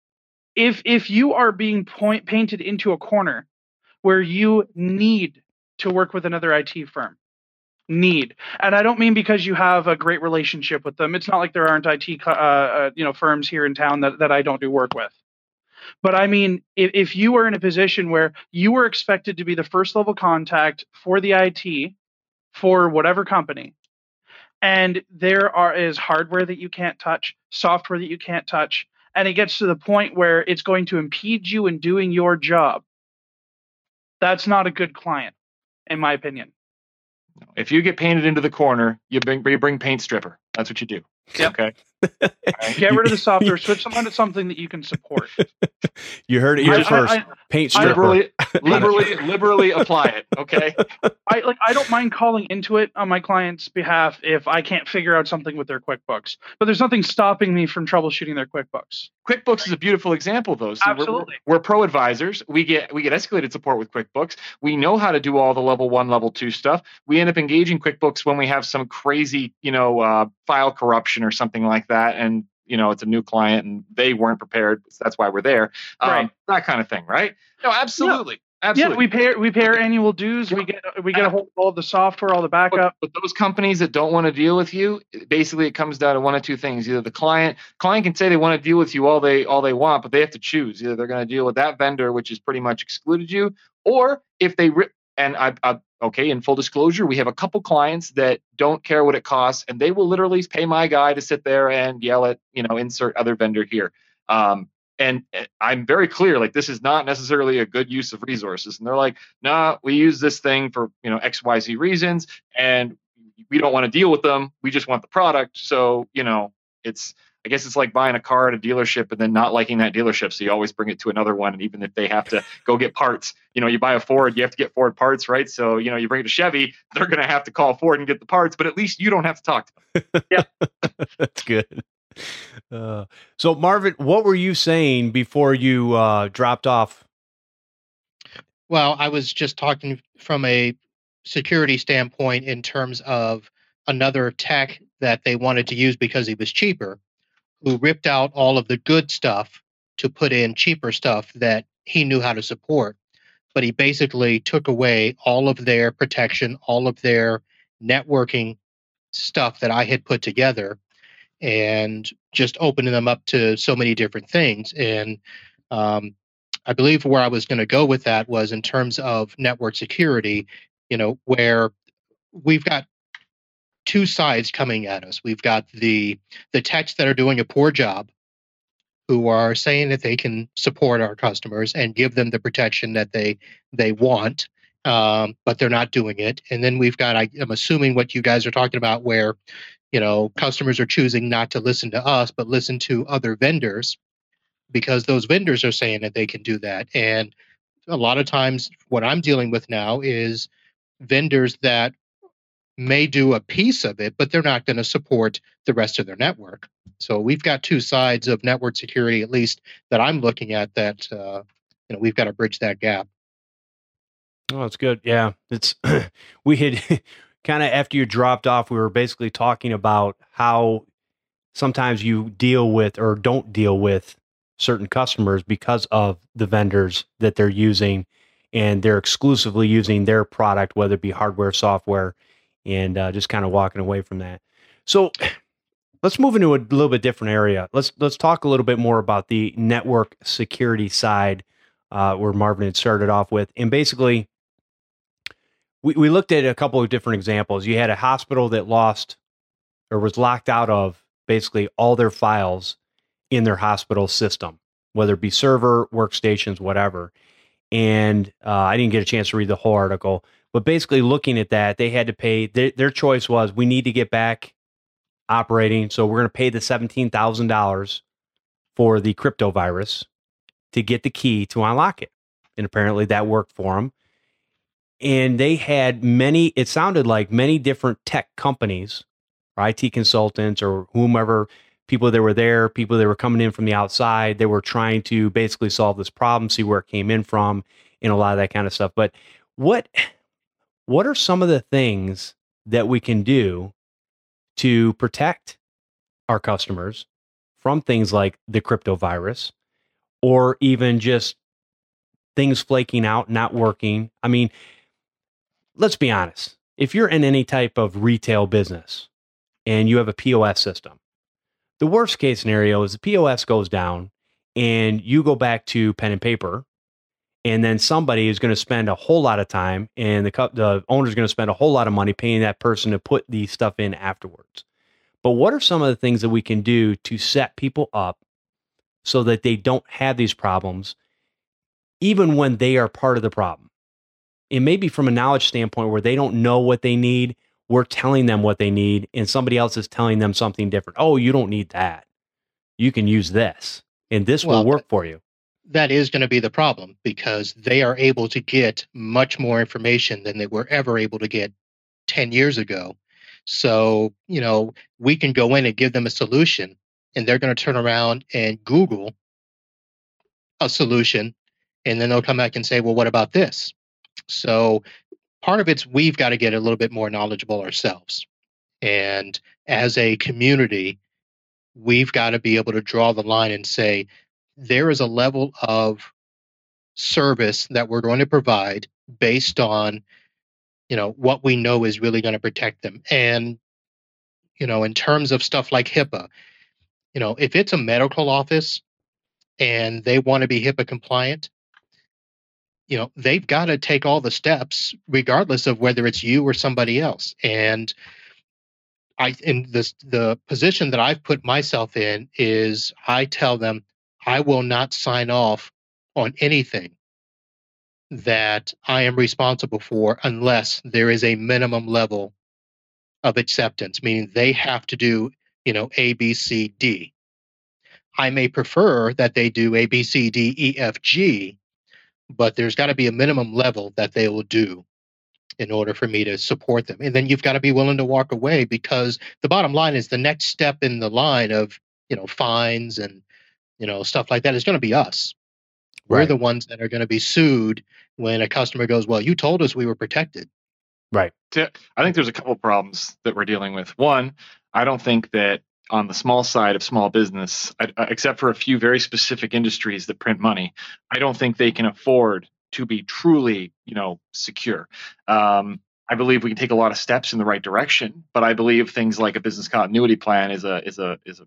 if if you are being point painted into a corner where you need to work with another I T firm, need, and I don't mean because you have a great relationship with them. It's not like there aren't I T co- uh, uh, you know firms here in town that that I don't do work with. But I mean, if, if you are in a position where you were expected to be the first level contact for the I T for whatever company, and there are is hardware that you can't touch, software that you can't touch, and it gets to the point where it's going to impede you in doing your job, that's not a good client, in my opinion. If you get painted into the corner, you bring you bring paint stripper. That's what you do. Yep. Okay. Get rid of the software, switch them onto something that you can support. You heard it here I- I- first. I- Paint stripper. Liberally, liberally, liberally apply it. Okay. I like I don't mind calling into it on my client's behalf if I can't figure out something with their QuickBooks. But there's nothing stopping me from troubleshooting their QuickBooks. QuickBooks is a beautiful example, though. See, we're- Absolutely. We're, we're pro advisors. We get we get escalated support with QuickBooks. We know how to do all the level one, level two stuff. We end up engaging QuickBooks when we have some crazy, you know, uh, file corruption or something like that, and you know, it's a new client and they weren't prepared. So that's why we're there. Um, Right. That kind of thing, right? No, absolutely, absolutely. Yeah, we pay we pay our annual dues. We get we get a hold of all the software, all the backup. But, but those companies that don't want to deal with you, basically, it comes down to one of two things: either the client client can say they want to deal with you all they all they want, but they have to choose. Either they're going to deal with that vendor, which has pretty much excluded you, or if they ri- and I, I okay, in full disclosure, we have a couple clients that don't care what it costs, and they will literally pay my guy to sit there and yell at, you know, insert other vendor here. Um, and I'm very clear, like, this is not necessarily a good use of resources. And they're like, nah, we use this thing for, you know, X Y Z reasons, and we don't want to deal with them. We just want the product. So, you know, it's, I guess it's like buying a car at a dealership and then not liking that dealership. So you always bring it to another one. And even if they have to go get parts, you know, you buy a Ford, you have to get Ford parts, right? So, you know, you bring it to Chevy, they're going to have to call Ford and get the parts, but at least you don't have to talk to them. Yeah. That's good. Uh, so, Marvin, what were you saying before you uh, dropped off? Well, I was just talking from a security standpoint in terms of another tech that they wanted to use because he was cheaper, who ripped out all of the good stuff to put in cheaper stuff that he knew how to support. But he basically took away all of their protection, all of their networking stuff that I had put together, and just opening them up to so many different things. And um, I believe where I was going to go with that was in terms of network security, you know, where we've got two sides coming at us. We've got the the techs that are doing a poor job, who are saying that they can support our customers and give them the protection that they they want, um, but they're not doing it. And then we've got, I, I'm assuming what you guys are talking about, where you know customers are choosing not to listen to us, but listen to other vendors because those vendors are saying that they can do that. And a lot of times, what I'm dealing with now is vendors that may do a piece of it, but they're not going to support the rest of their network. So we've got two sides of network security, at least that I'm looking at, that uh, you know we've got to bridge that gap. Oh, that's good. Yeah, it's we had kind of after you dropped off, we were basically talking about how sometimes you deal with or don't deal with certain customers because of the vendors that they're using, and they're exclusively using their product, whether it be hardware, software, and uh, just kind of walking away from that. So let's move into a little bit different area. Let's let's talk a little bit more about the network security side, uh, where Marvin had started off with, and basically, we we looked at a couple of different examples. You had a hospital that lost or was locked out of basically all their files in their hospital system, whether it be server, workstations, whatever. And uh, I didn't get a chance to read the whole article, but basically looking at that, they had to pay, their, their choice was, we need to get back operating, so we're going to pay the seventeen thousand dollars for the crypto virus to get the key to unlock it. And apparently that worked for them. And they had many, it sounded like many different tech companies, or I T consultants, or whomever, people that were there, people that were coming in from the outside. They were trying to basically solve this problem, see where it came in from, and a lot of that kind of stuff. But what what are some of the things that we can do to protect our customers from things like the crypto virus, or even just things flaking out, not working? I mean, let's be honest. If you're in any type of retail business and you have a P O S system, the worst case scenario is the P O S goes down and you go back to pen and paper, and then somebody is going to spend a whole lot of time, and the the owner is going to spend a whole lot of money paying that person to put the stuff in afterwards. But what are some of the things that we can do to set people up so that they don't have these problems, even when they are part of the problem? And maybe from a knowledge standpoint where they don't know what they need, we're telling them what they need, and somebody else is telling them something different. Oh, you don't need that. You can use this, and this Well, will work for you. That is going to be the problem, because they are able to get much more information than they were ever able to get ten years ago. So, you know, we can go in and give them a solution, and they're going to turn around and Google a solution, and then they'll come back and say, well, what about this? So part of it's we've got to get a little bit more knowledgeable ourselves. And as a community, we've got to be able to draw the line and say, there is a level of service that we're going to provide based on, you know, what we know is really going to protect them. And, you know, in terms of stuff like HIPAA, you know, if it's a medical office and they want to be HIPAA compliant, you know, they've got to take all the steps, regardless of whether it's you or somebody else. And I, in this, the position that I've put myself in is I tell them I will not sign off on anything that I am responsible for unless there is a minimum level of acceptance, meaning they have to do, you know, A, B, C, D. I may prefer that they do A, B, C, D, E, F, G, but there's got to be a minimum level that they will do in order for me to support them. And then you've got to be willing to walk away, because the bottom line is the next step in the line of, you know, fines and, you know, stuff like that is going to be us. We're Right. the ones that are going to be sued when a customer goes, well, you told us we were protected. Right. I think there's a couple problems that we're dealing with. One, I don't think that on the small side of small business, I, except for a few very specific industries that print money, I don't think they can afford to be truly, you know, secure. Um, I believe we can take a lot of steps in the right direction, but I believe things like a business continuity plan is a is a is a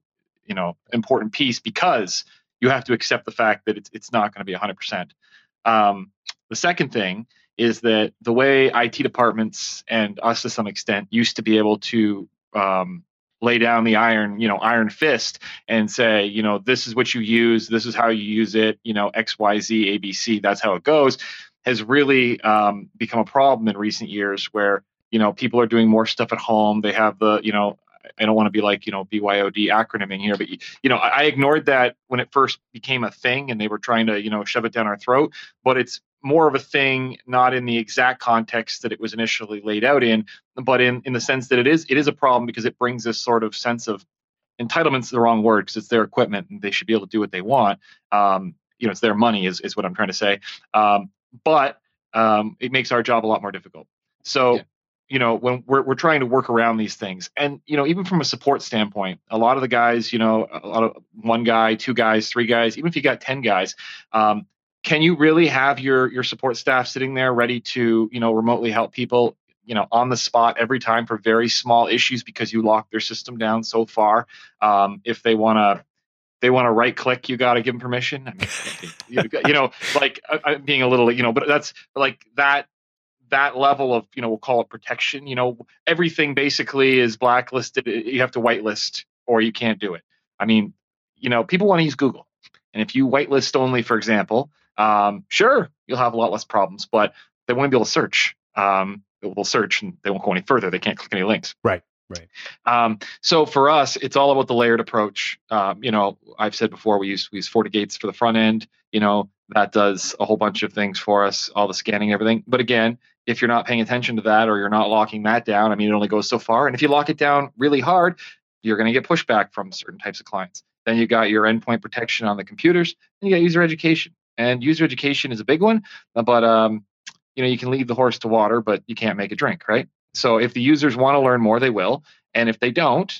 you know, important piece because you have to accept the fact that it's it's not going to be one hundred percent. Um, the second thing is that the way I T departments and us to some extent used to be able to um, lay down the iron, you know, iron fist and say, you know, this is what you use, this is how you use it, you know, X, Y, Z, A, B, C, that's how it goes, has really um, become a problem in recent years where, you know, people are doing more stuff at home. They have the, you know, I don't want to be like, you know, B Y O D acronyming here, but, you know, I, I ignored that when it first became a thing and they were trying to, you know, shove it down our throat, but it's more of a thing, not in the exact context that it was initially laid out in, but in, in the sense that it is, it is a problem because it brings this sort of sense of entitlement's the wrong word because it's their equipment and they should be able to do what they want. Um, you know, it's their money is, is what I'm trying to say. Um, but um, it makes our job a lot more difficult. So, yeah. you know, when we're, we're trying to work around these things and, you know, even from a support standpoint, a lot of the guys, you know, a lot of one guy, two guys, three guys, even if you got ten guys, um, can you really have your your support staff sitting there ready to, you know, remotely help people, you know, on the spot every time for very small issues because you locked their system down so far? Um, if they want to, they want to right click, you got to give them permission. I mean, you know, like I'm being a little, you know, but that's like that that level of, you know, we'll call it protection. You know, everything basically is blacklisted. You have to whitelist or you can't do it. I mean, you know, people want to use Google, and if you whitelist only, for example. Um, sure, you'll have a lot less problems, but they won't be able to search. Um, they'll search and they won't go any further. They can't click any links. Right, right. Um, so for us, it's all about the layered approach. Um, you know, I've said before, we use we use FortiGates for the front end. You know, that does a whole bunch of things for us, all the scanning, everything. But again, if you're not paying attention to that or you're not locking that down, I mean, it only goes so far. And if you lock it down really hard, you're going to get pushback from certain types of clients. Then you got your endpoint protection on the computers, and you got user education. And user education is a big one, but um, you know, you can lead the horse to water, but you can't make it drink, right? So if the users want to learn more, they will, and if they don't,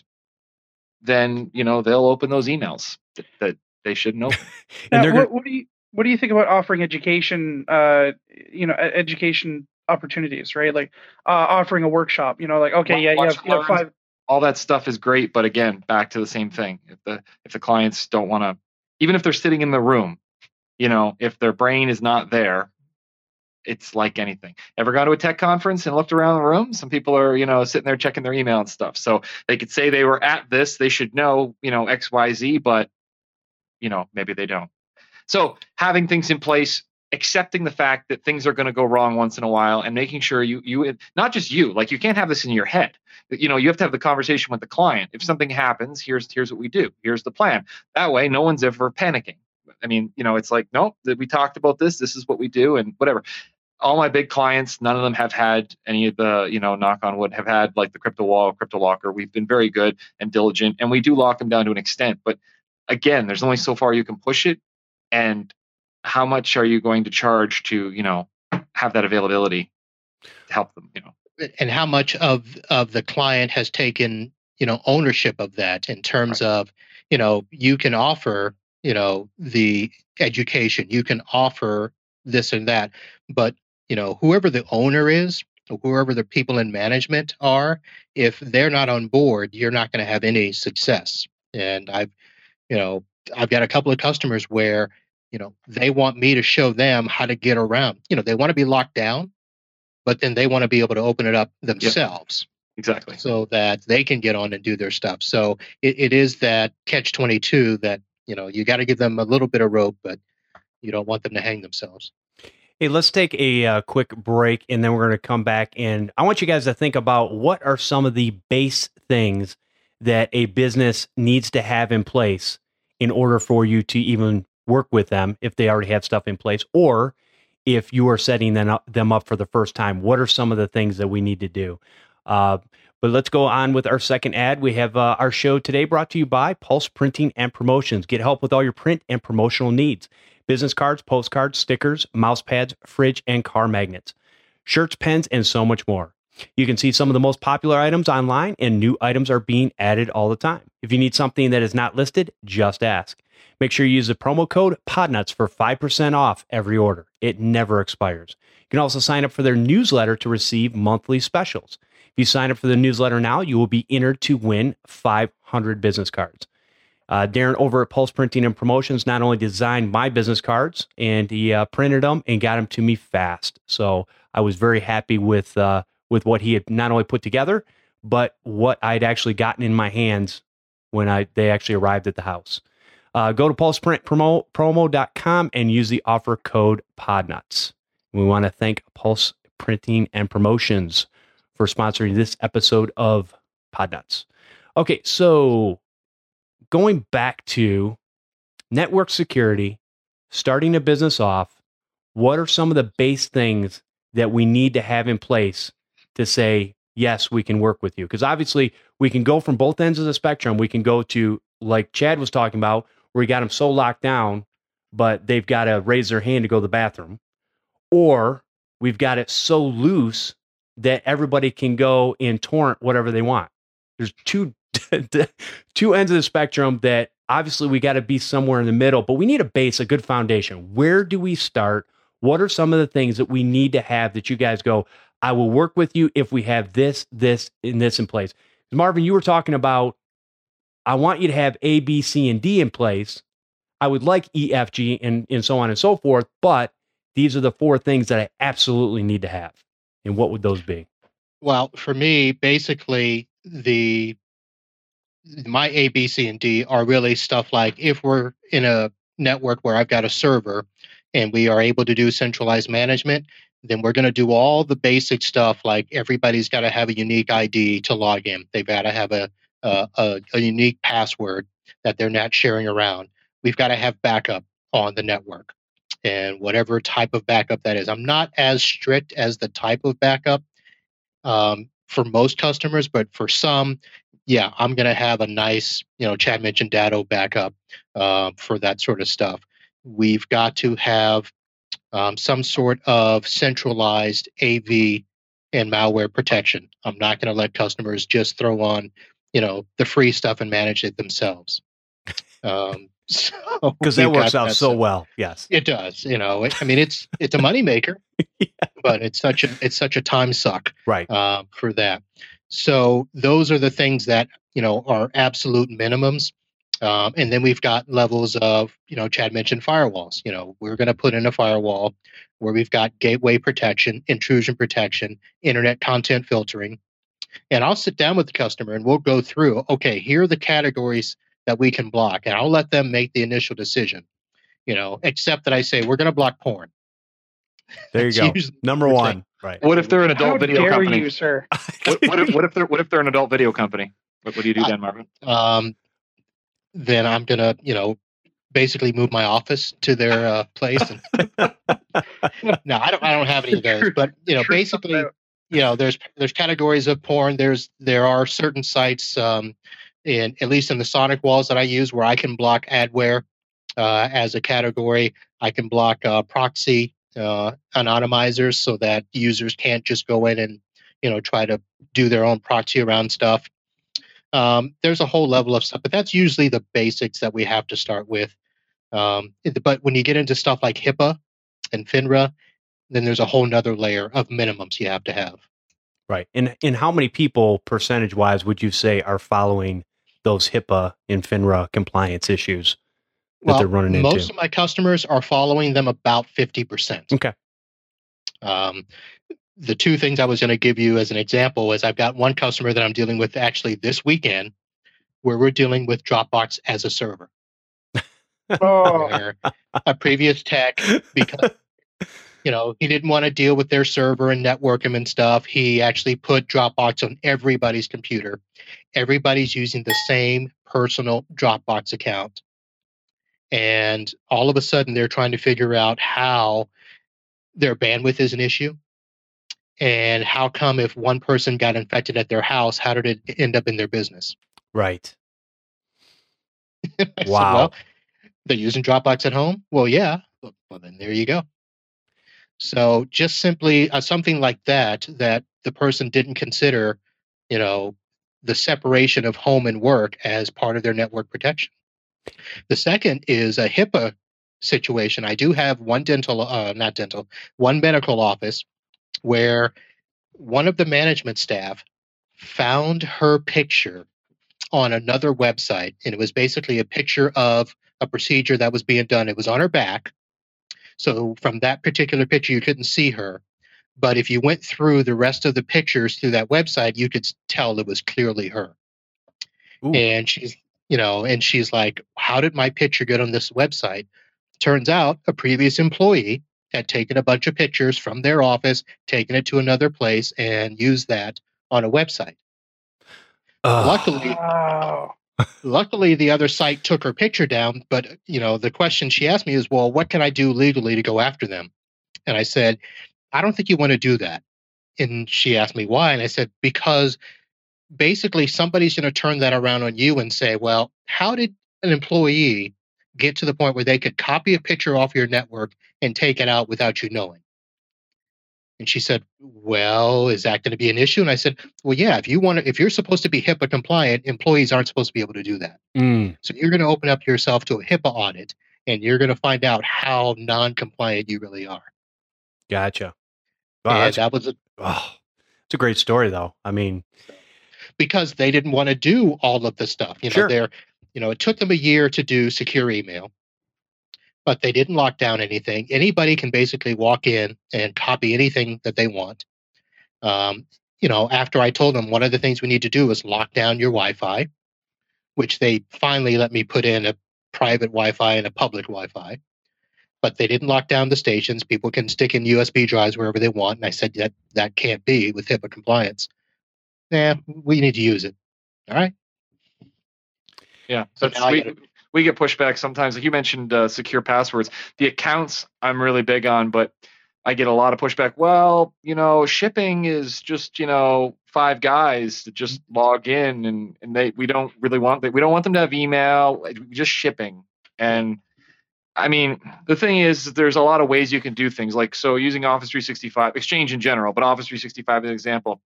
then you know they'll open those emails that, that they shouldn't open. Now, and what, gonna... what do you what do you think about offering education, uh, you know, education opportunities, right? Like uh, offering a workshop, you know, like okay, yeah, you have, you have five. All that stuff is great, but again, back to the same thing. If the if the clients don't want to, even if they're sitting in the room. You know, if their brain is not there, it's like anything. Ever gone to a tech conference and looked around the room? Some people are, you know, sitting there checking their email and stuff. So they could say they were at this, they should know, you know, X, Y, Z, but, you know, maybe they don't. So having things in place, accepting the fact that things are going to go wrong once in a while and making sure you, you, not just you, like you can't have this in your head. You know, you have to have the conversation with the client. If something happens, here's, here's what we do. Here's the plan. That way, no one's ever panicking. I mean, you know, it's like, no, we talked about this. This is what we do and whatever. All my big clients, none of them have had any of the, you know, knock on wood, have had like the crypto wall, crypto locker. We've been very good and diligent and we do lock them down to an extent. But again, there's only so far you can push it. And how much are you going to charge to, you know, have that availability to help them, you know? And how much of, of the client has taken, you know, ownership of that in terms right. of, you know, you can offer you know, the education, you can offer this and that, but, you know, whoever the owner is, or whoever the people in management are, if they're not on board, you're not going to have any success. And I've, you know, I've got a couple of customers where, you know, they want me to show them how to get around. You know, they want to be locked down, but then they want to be able to open it up themselves. Yep. Exactly. So that they can get on and do their stuff. So it, it is that catch twenty-two that, you know, you got to give them a little bit of rope, but you don't want them to hang themselves. Hey, let's take a uh, quick break, and then we're going to come back. And I want you guys to think about what are some of the base things that a business needs to have in place in order for you to even work with them if they already have stuff in place, or if you are setting them up, them up for the first time. What are some of the things that we need to do? Uh, But let's go on with our second ad. We have uh, our show today brought to you by Pulse Printing and Promotions. Get help with all your print and promotional needs. Business cards, postcards, stickers, mouse pads, fridge, and car magnets. Shirts, pens, and so much more. You can see some of the most popular items online, and new items are being added all the time. If you need something that is not listed, just ask. Make sure you use the promo code PODNUTS for five percent off every order. It never expires. You can also sign up for their newsletter to receive monthly specials. If you sign up for the newsletter now, you will be entered to win five hundred business cards. Uh, Darren over at Pulse Printing and Promotions not only designed my business cards, and he uh, printed them and got them to me fast. So I was very happy with uh, with what he had not only put together, but what I'd actually gotten in my hands when I they actually arrived at the house. Uh, go to pulse print promo dot com and use the offer code PodNuts. We want to thank Pulse Printing and Promotions for sponsoring this episode of PodNuts. Okay, so going back to network security, starting a business off, what are some of the base things that we need to have in place to say, yes, we can work with you? Because obviously we can go from both ends of the spectrum. We can go to, like Chad was talking about, where we got them so locked down, but they've got to raise their hand to go to the bathroom. Or we've got it so loose that everybody can go and torrent whatever they want. There's two two ends of the spectrum that obviously we got to be somewhere in the middle, but we need a base, a good foundation. Where do we start? What are some of the things that we need to have that you guys go, I will work with you if we have this, this, and this in place? Marvin, you were talking about, I want you to have A, B, C, and D in place. I would like E, F, G, and, and so on and so forth, but these are the four things that I absolutely need to have. And what would those be? Well, for me, basically, the my A, B, C, and D are really stuff like if we're in a network where I've got a server and we are able to do centralized management, then we're going to do all the basic stuff like everybody's got to have a unique I D to log in. They've got to have a, a, a, a unique password that they're not sharing around. We've got to have backup on the network and whatever type of backup that is. I'm not as strict as the type of backup um, for most customers, but for some, yeah, I'm going to have a nice, you know, Chad mentioned Datto backup uh, for that sort of stuff. We've got to have um, some sort of centralized A V and malware protection. I'm not going to let customers just throw on, you know, the free stuff and manage it themselves. Um, so because that works out so well. Yes, it does. You know, it, I mean, it's it's a moneymaker, yeah. but it's such a it's such a time suck, right? Uh, for that. So those are the things that, you know, are absolute minimums. Um, and then we've got levels of, you know, Chad mentioned firewalls. You know, we're going to put in a firewall where we've got gateway protection, intrusion protection, internet content filtering. And I'll sit down with the customer and we'll go through, okay, here are the categories that we can block. And I'll let them make the initial decision, you know, except that I say, we're going to block porn. There you go. Number one. Thing. Right. What if they're an adult How video dare company? You, sir? what, what, if, what if they're what if they're an adult video company? What, what do you do then, Marvin? Um, then I'm gonna, you know, basically move my office to their uh, place. And no, I don't. I don't have any of those. But you know, basically, you know, there's there's categories of porn. There's there are certain sites, um, in at least in the Sonic walls that I use, where I can block adware uh, as a category. I can block uh, proxy. Uh, anonymizers so that users can't just go in and, you know, try to do their own proxy around stuff. Um, there's a whole level of stuff, but that's usually the basics that we have to start with. Um, but when you get into stuff like HIPAA and FINRA, then there's a whole nother layer of minimums you have to have. Right. And and how many people, percentage wise, would you say are following those HIPAA and FINRA compliance issues? That well, they're running most into? of my customers are following them about fifty percent. Okay. Um, the two things I was going to give you as an example is I've got one customer that I'm dealing with actually this weekend where we're dealing with Dropbox as a server. Oh. Where a previous tech, because, you know, he didn't want to deal with their server and network him and stuff. He actually put Dropbox on everybody's computer. Everybody's using the same personal Dropbox account. And all of a sudden, they're trying to figure out how their bandwidth is an issue. And how come if one person got infected at their house, how did it end up in their business? Right. Wow. Said, well, they're using Dropbox at home? Well, yeah. Well, then there you go. So just simply uh, something like that, that the person didn't consider, you know, the separation of home and work as part of their network protection. The second is a HIPAA situation. I do have one dental, uh, not dental, one medical office where one of the management staff found her picture on another website, and it was basically a picture of a procedure that was being done. It was on her back. So from that particular picture, you couldn't see her. But if you went through the rest of the pictures through that website, you could tell it was clearly her. Ooh. And she's, you know, and she's like, how did my picture get on this website? Turns out a previous employee had taken a bunch of pictures from their office, taken it to another place, and used that on a website. Uh, luckily, oh. luckily, the other site took her picture down. But, you know, the question she asked me is, well, what can I do legally to go after them? And I said, I don't think you want to do that. And she asked me why. And I said, because basically somebody's going to turn that around on you and say, well, how did an employee get to the point where they could copy a picture off your network and take it out without you knowing? And she said, well, is that going to be an issue? And I said, well, yeah, if you want to, if you're supposed to be HIPAA compliant, employees aren't supposed to be able to do that. Mm. So you're going to open up yourself to a HIPAA audit, and you're going to find out how non-compliant you really are. Gotcha. Wow, and that was a, oh, it's a great story, though. I mean, because they didn't want to do all of the stuff. You know, sure. they're, you know, it took them a year to do secure email, but they didn't lock down anything. Anybody can basically walk in and copy anything that they want. Um, you know, after I told them one of the things we need to do is lock down your Wi-Fi, which they finally let me put in a private Wi-Fi and a public Wi-Fi. But they didn't lock down the stations. People can stick in U S B drives wherever they want. And I said that that can't be with HIPAA compliance. Nah, we need to use it. All right. Yeah. So we, we get pushback sometimes. Like you mentioned, uh, secure passwords. The accounts I'm really big on, but I get a lot of pushback. Well, you know, shipping is just, you know, five guys that just log in, and, and they we don't really want that. We don't want them to have email. Just shipping. And I mean, the thing is, there's a lot of ways you can do things. Like, so using Office three sixty-five, Exchange in general, but Office three sixty-five as an example.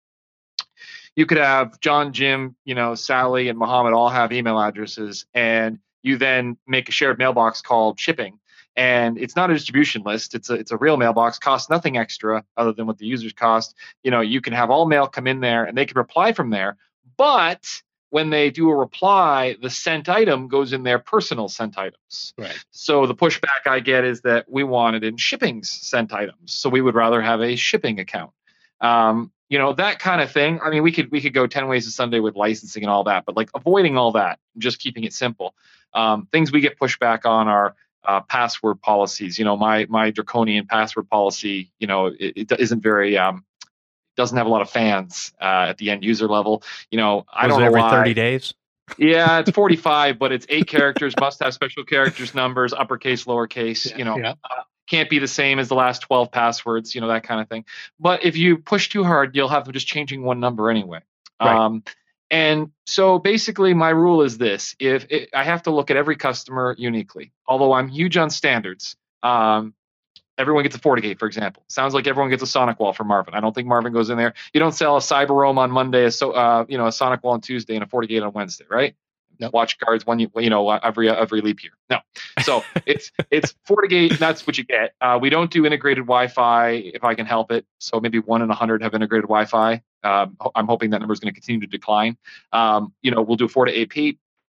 You could have John, Jim, you know, Sally, and Mohammed all have email addresses, and you then make a shared mailbox called shipping. And it's not a distribution list. It's a it's a real mailbox, costs nothing extra other than what the users cost. You know, you can have all mail come in there, and they can reply from there. But when they do a reply, the sent item goes in their personal sent items. Right. So the pushback I get is that we want it in shipping's sent items. So we would rather have a shipping account. Um, you know, that kind of thing. I mean, we could we could go ten ways to Sunday with licensing and all that, but like avoiding all that, just keeping it simple. Um, things we get pushback on are uh, password policies. You know, my my draconian password policy, you know, it, it isn't very um, doesn't have a lot of fans uh, at the end user level. You know, I Was don't it know every why. thirty days? Yeah, it's forty-five, but it's eight characters, must have special characters, numbers, uppercase, lowercase, Yeah, you know, yeah. uh, can't be the same as the last twelve passwords, you know, that kind of thing. But if you push too hard, you'll have them just changing one number anyway. Right. Um, and so basically my rule is this: if it, I have to look at every customer uniquely, although I'm huge on standards. Um, Everyone gets a FortiGate, for example. Sounds like everyone gets a Sonic Wall from Marvin. I don't think Marvin goes in there. You don't sell a Cyber Roam on Monday, a so uh, you know a Sonic Wall on Tuesday, and a FortiGate on Wednesday, right? Nope. Watch guards one you you know every every leap year. No, so it's it's FortiGate. That's what you get. Uh, we don't do integrated Wi-Fi if I can help it. So maybe one in a hundred have integrated Wi-Fi. Um, I'm hoping that number is going to continue to decline. Um, you know, we'll do four to eight P.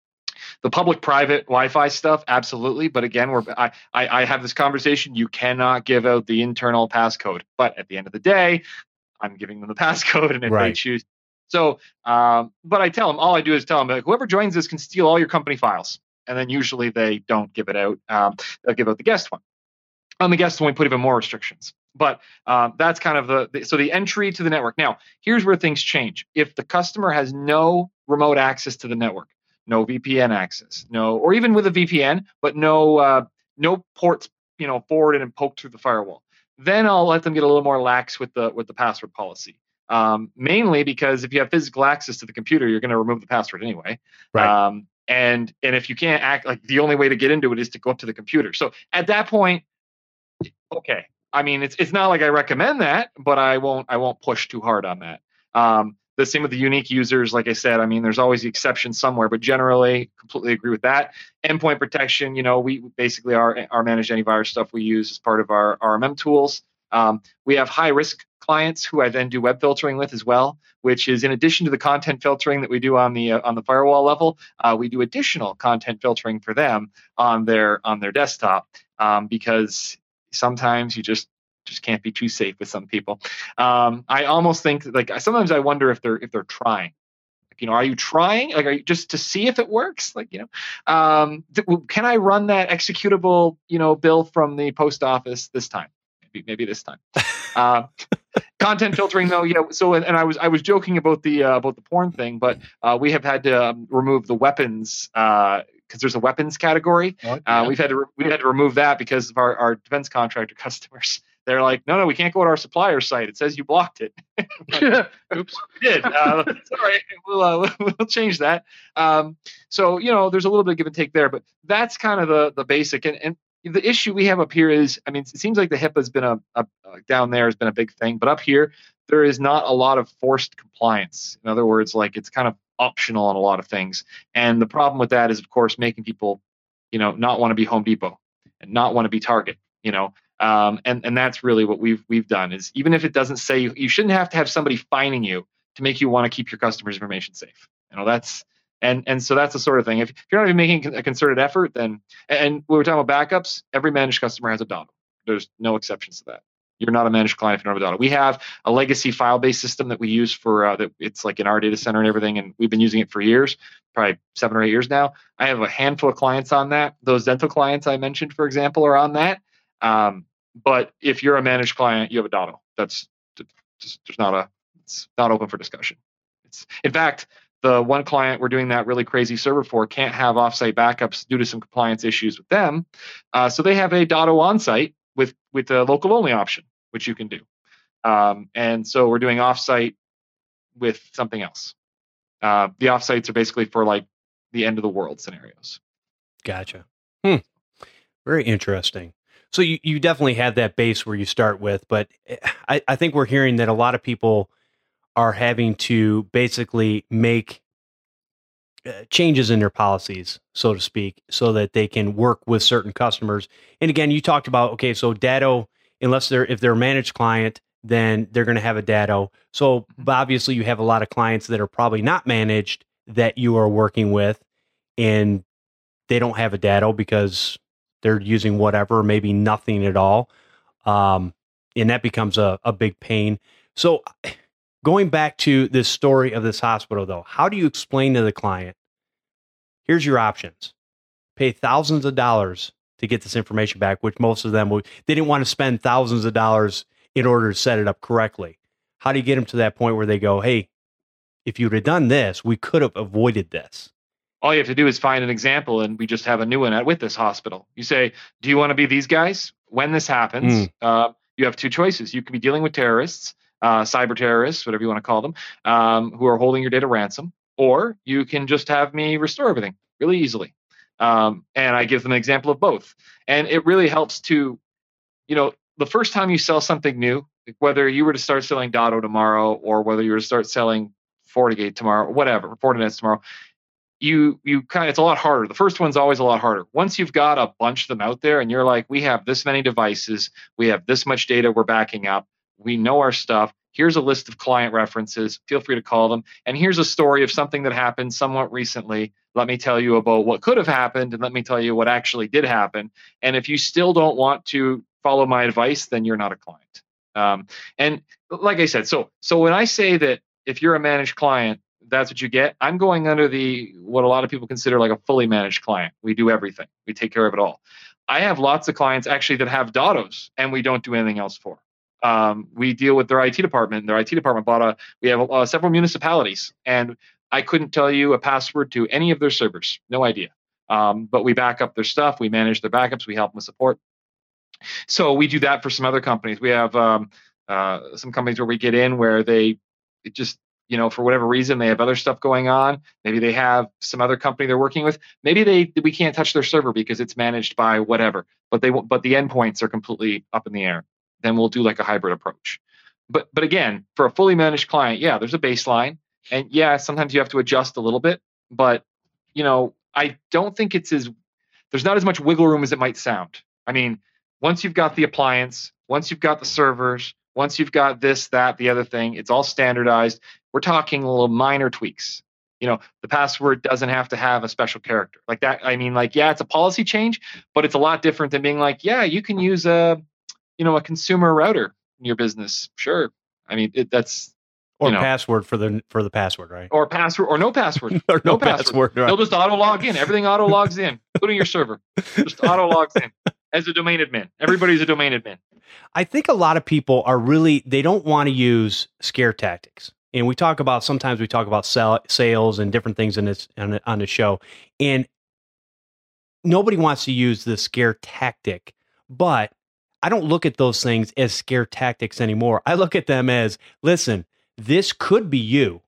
The public-private Wi-Fi stuff, absolutely. But again, we're I, I I have this conversation. You cannot give out the internal passcode. But at the end of the day, I'm giving them the passcode, and if Right. they choose. So, um, but I tell them, all I do is tell them, like, whoever joins this can steal all your company files. And then usually they don't give it out. Um, they'll give out the guest one. On the guest one, we put even more restrictions. But um, that's kind of the, the, so the entry to the network. Now, here's where things change. If the customer has no remote access to the network, no V P N access, no, or even with a V P N, but no, uh, no ports, you know, forwarded and poked through the firewall, then I'll let them get a little more lax with the with the password policy. Um, mainly because if you have physical access to the computer, you're going to remove the password anyway. Right. Um, and and if you can't act, like, the only way to get into it is to go up to the computer. So at that point, okay. I mean, it's it's not like I recommend that, but I won't I won't push too hard on that. Um, the same with the unique users. Like I said, I mean, there's always the exception somewhere, but generally, completely agree with that. Endpoint protection, you know, we basically our our managed antivirus stuff we use as part of our R M M tools. Um, we have high risk clients who I then do web filtering with as well, which is in addition to the content filtering that we do on the uh, on the firewall level, uh, we do additional content filtering for them on their on their desktop um, because sometimes you just just can't be too safe with some people. Um, I almost think like sometimes I wonder if they're if they're trying. You know, are you trying? Like, are you just to see if it works? Like, you know, um, th- can I run that executable, you know, bill from the post office this time? Maybe, maybe this time. uh, content filtering, though, yeah. So, and, and I was I was joking about the uh, about the porn thing, but uh, we have had to um, remove the weapons because uh, there's a weapons category. Oh, yeah. uh, we've had to re- we had to remove that because of our, our defense contractor customers. They're like, no, no, we can't go to our supplier site. It says you blocked it. Like, oops, we did. Uh, sorry, we'll uh, we'll change that. Um, so you know, there's a little bit of give and take there, but that's kind of the the basic. And, and the issue we have up here is, I mean, it seems like the HIPAA has been a, a down there has been a big thing, but up here there is not a lot of forced compliance. In other words, like it's kind of optional on a lot of things. And the problem with that is, of course, making people, you know, not want to be Home Depot and not want to be Target. You know. Um, and, and that's really what we've we've done is even if it doesn't say you, you shouldn't have to have somebody fining you to make you want to keep your customers' information safe. You know, that's and and so that's the sort of thing. If, if you're not even making a concerted effort, then and we were talking about backups, every managed customer has a Datto. There's no exceptions to that. You're not a managed client if you don't have a Datto. We have a legacy file-based system that we use for uh, that it's like in our data center and everything, and we've been using it for years, probably seven or eight years now. I have a handful of clients on that. Those dental clients I mentioned, for example, are on that. Um, but if you're a managed client, you have a Datto. That's just, there's not a, it's not open for discussion. It's, in fact, the one client we're doing that really crazy server for can't have offsite backups due to some compliance issues with them. Uh, so they have a Datto onsite with, with a local only option, which you can do. Um, and so we're doing offsite with something else. Uh, the offsites are basically for like the end of the world scenarios. Gotcha. Hmm. Very interesting. So you, you definitely have that base where you start with, but I, I think we're hearing that a lot of people are having to basically make uh, changes in their policies, so to speak, so that they can work with certain customers. And again, you talked about, okay, so Datto, unless they're, if they're a managed client, then they're going to have a Datto. So obviously you have a lot of clients that are probably not managed that you are working with, and they don't have a Datto because they're using whatever, maybe nothing at all. Um, and that becomes a, a big pain. So going back to this story of this hospital, though, how do you explain to the client, here's your options. Pay thousands of dollars to get this information back, which most of them, would, they didn't want to spend thousands of dollars in order to set it up correctly. How do you get them to that point where they go, hey, if you'd have done this, we could have avoided this? All you have to do is find an example, and we just have a new one at, with this hospital. You say, do you want to be these guys? When this happens, mm. uh, you have two choices. You can be dealing with terrorists, uh, cyber terrorists, whatever you want to call them, um, who are holding your data ransom, or you can just have me restore everything really easily. Um, and I give them an example of both. And it really helps to, you know, the first time you sell something new, whether you were to start selling Datto tomorrow or whether you were to start selling FortiGate tomorrow, or whatever, Fortinets tomorrow, you you kind of, it's a lot harder. The first one's always a lot harder. Once you've got a bunch of them out there and you're like, we have this many devices, we have this much data we're backing up, we know our stuff, here's a list of client references, feel free to call them, and here's a story of something that happened somewhat recently. Let me tell you about what could have happened, and let me tell you what actually did happen. And if you still don't want to follow my advice, then you're not a client. Um, and like I said, so so when I say that if you're a managed client, that's what you get, I'm going under the what a lot of people consider like a fully managed client. We do everything. We take care of it all. I have lots of clients actually that have Dattos and we don't do anything else for. Um, we deal with their I T department. Their I T department bought a. We have uh, several municipalities, and I couldn't tell you a password to any of their servers. No idea. Um, but we back up their stuff. We manage their backups. We help them with support. So we do that for some other companies. We have um, uh, some companies where we get in where they it just. You know, for whatever reason, they have other stuff going on. Maybe they have some other company they're working with. Maybe they we can't touch their server because it's managed by whatever. But they but the endpoints are completely up in the air. Then we'll do like a hybrid approach. But but again, for a fully managed client, yeah, there's a baseline, and yeah, sometimes you have to adjust a little bit. But you know, I don't think it's as there's not as much wiggle room as it might sound. I mean, once you've got the appliance, once you've got the servers, once you've got this, that, the other thing, it's all standardized. We're talking little minor tweaks. You know, the password doesn't have to have a special character like that. I mean, like, yeah, it's a policy change, but it's a lot different than being like, yeah, you can use a, you know, a consumer router in your business. Sure. I mean, it, that's, Or you know, password for the for the password, right? or password, or no password, or no, no password. password. Right. They'll just auto log in. Everything auto logs in, including your server. Just auto logs in as a domain admin. Everybody's a domain admin. I think a lot of people are really, they don't want to use scare tactics. And we talk about, sometimes we talk about sell, sales and different things in this on, on the show. And nobody wants to use the scare tactic, but I don't look at those things as scare tactics anymore. I look at them as, listen, this could be you.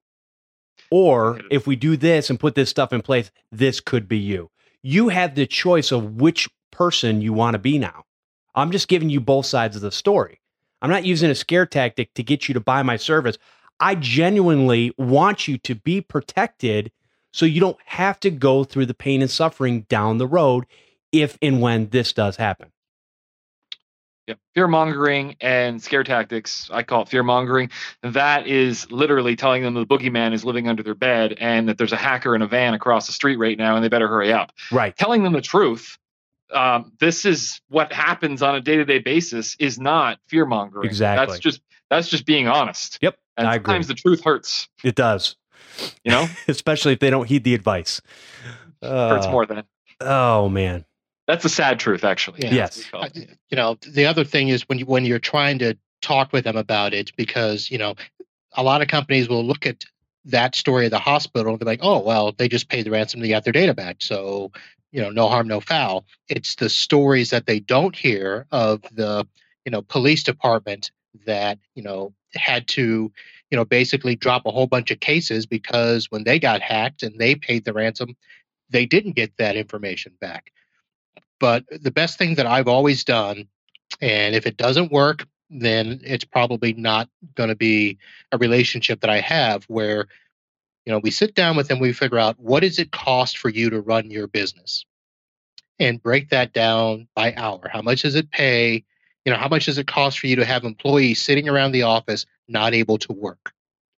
Or if we do this and put this stuff in place, this could be you. You have the choice of which person you want to be now. I'm just giving you both sides of the story. I'm not using a scare tactic to get you to buy my service. I genuinely want you to be protected so you don't have to go through the pain and suffering down the road if and when this does happen. Yeah. Fear mongering and scare tactics, I call it fear mongering. That is literally telling them the boogeyman is living under their bed and that there's a hacker in a van across the street right now and they better hurry up. Right. Telling them the truth. Um, this is what happens on a day-to-day basis is not fear mongering. Exactly. That's just that's just being honest. Yep. And I sometimes agree. the truth hurts. It does. You know? Especially if they don't heed the advice. Uh, hurts more than it. Oh, man. That's the sad truth, actually. Yeah. Yes. I- You know, the other thing is when you when you're trying to talk with them about it, because, you know, a lot of companies will look at that story of the hospital and be like, oh, well, they just paid the ransom, they got their data back. So, you know, no harm, no foul. It's the stories that they don't hear of the, you know, police department that, you know, had to, you know, basically drop a whole bunch of cases because when they got hacked and they paid the ransom, they didn't get that information back. But the best thing that I've always done, and if it doesn't work, then it's probably not going to be a relationship that I have where, you know, we sit down with them, we figure out what does it cost for you to run your business and break that down by hour. How much does it pay? You know, how much does it cost for you to have employees sitting around the office not able to work?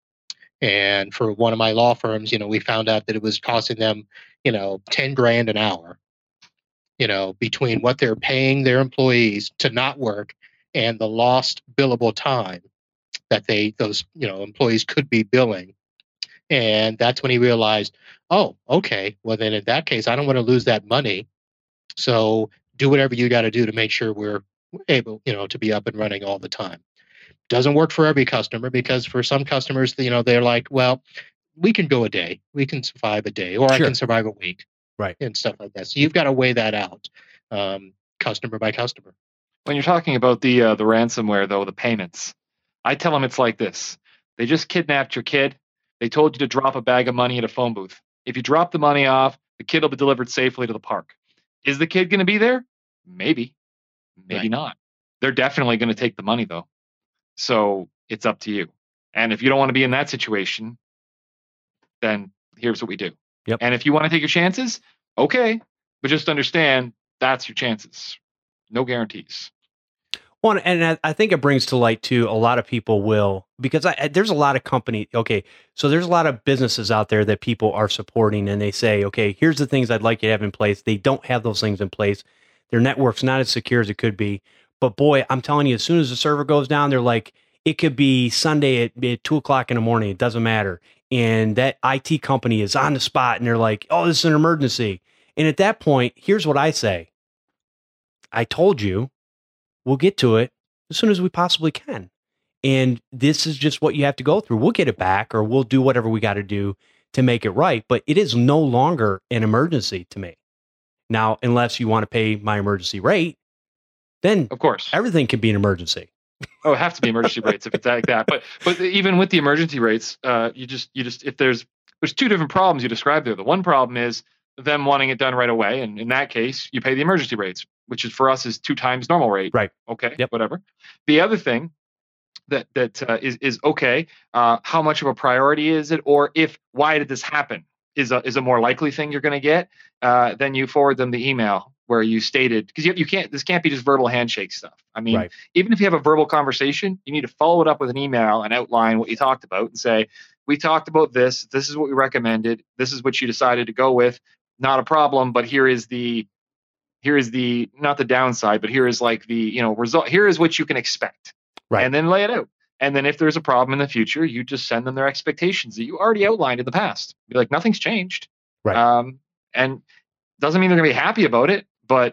And for one of my law firms, you know, we found out that it was costing them, you know, ten grand an hour. You know, between what they're paying their employees to not work and the lost billable time that they those you know employees could be billing. And that's when he realized, oh, okay, well then in that case, I don't want to lose that money. So do whatever you got to do to make sure we're able, you know, to be up and running all the time. Doesn't work for every customer because for some customers, you know, they're like, well, we can go a day, we can survive a day, or Sure. I can survive a week. Right. And stuff like that. So you've got to weigh that out, um, customer by customer. When you're talking about the uh, the ransomware, though, the payments, I tell them it's like this. They just kidnapped your kid. They told you to drop a bag of money at a phone booth. If you drop the money off, the kid will be delivered safely to the park. Is the kid going to be there? Maybe. Maybe Right. not. They're definitely going to take the money, though. So it's up to you. And if you don't want to be in that situation, then here's what we do. Yep. And if you want to take your chances, okay. But just understand that's your chances. No guarantees. Well, and I, I think it brings to light too, a lot of people will, because I, I- there's a lot of company. Okay. So there's a lot of businesses out there that people are supporting and they say, okay, here's the things I'd like you to have in place. They don't have those things in place. Their network's not as secure as it could be. But boy, I'm telling you, as soon as the server goes down, they're like, it could be Sunday at, at two o'clock in the morning. It doesn't matter. And that I T company is on the spot and they're like, oh, this is an emergency. And at that point, here's what I say. I told you, we'll get to it as soon as we possibly can. And this is just what you have to go through. We'll get it back or we'll do whatever we got to do to make it right. But it is no longer an emergency to me. Now, unless you want to pay my emergency rate, then Of course. everything can be an emergency. Oh, it have to be emergency rates if it's like that. But but even with the emergency rates, uh, you just you just if there's there's two different problems you described there. The one problem is them wanting it done right away, and in that case, you pay the emergency rates, which is for us is two times normal rate. Right. Okay. Yep. Whatever. The other thing that that uh, is is okay. Uh, how much of a priority is it, or if why did this happen? Is a is a more likely thing you're going to get. Uh, then you forward them the email where you stated, because you, you can't, this can't be just verbal handshake stuff. I mean, Right. even if you have a verbal conversation, you need to follow it up with an email and outline what you talked about and say, we talked about this. This is what we recommended. This is what you decided to go with. Not a problem, but here is the, here is the, not the downside, but here is like the, you know, result. Here is what you can expect. Right. And then lay it out. And then if there's a problem in the future, you just send them their expectations that you already outlined in the past. Be like, nothing's changed. Right. Um, and doesn't mean they're going to be happy about it, but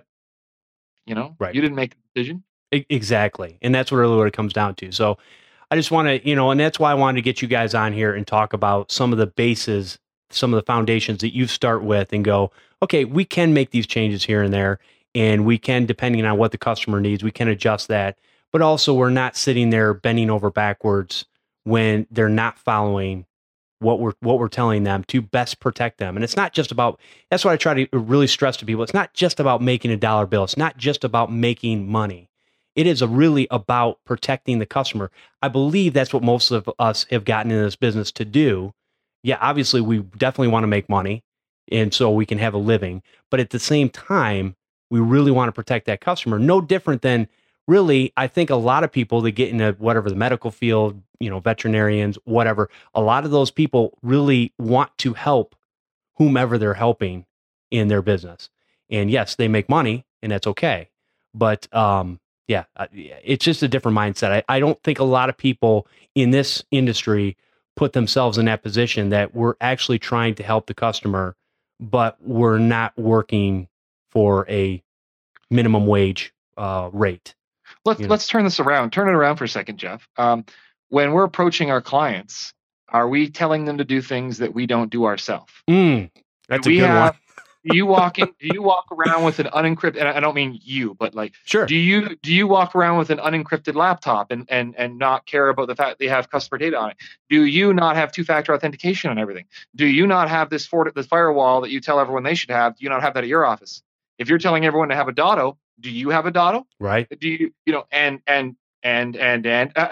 you know, Right. you didn't make the decision. E- Exactly. And that's really what it comes down to. So I just want to, you know, and that's why I wanted to get you guys on here and talk about some of the bases, some of the foundations that you start with and go, okay, we can make these changes here and there. And we can, depending on what the customer needs, we can adjust that. But also we're not sitting there bending over backwards when they're not following what we're what we're telling them to best protect them. And it's not just about, that's what I try to really stress to people. It's not just about making a dollar bill. It's not just about making money. It is a really about protecting the customer. I believe that's what most of us have gotten in this business to do. Yeah, obviously we definitely want to make money and so we can have a living. But at the same time, we really want to protect that customer. No different than really, I think a lot of people that get into whatever the medical field, you know, veterinarians, whatever, a lot of those people really want to help whomever they're helping in their business. And yes, they make money and that's okay. But um, yeah, it's just a different mindset. I, I don't think a lot of people in this industry put themselves in that position that we're actually trying to help the customer, but we're not working for a minimum wage uh, rate. Let's You know. let's turn this around. Turn it around for a second, Jeff. Um, when we're approaching our clients, are we telling them to do things that we don't do ourselves? Mm, that's Do a we good have, one. do you walk in? Do you walk around with an unencrypted? And I don't mean you, but like, Sure. do you do you walk around with an unencrypted laptop and and and not care about the fact they have customer data on it? Do you not have two-factor authentication on everything? Do you not have this for this firewall that you tell everyone they should have? Do you not have that at your office? If you're telling everyone to have a Dotto, do you have a Dotto? Right. Do you you know and and and and and uh,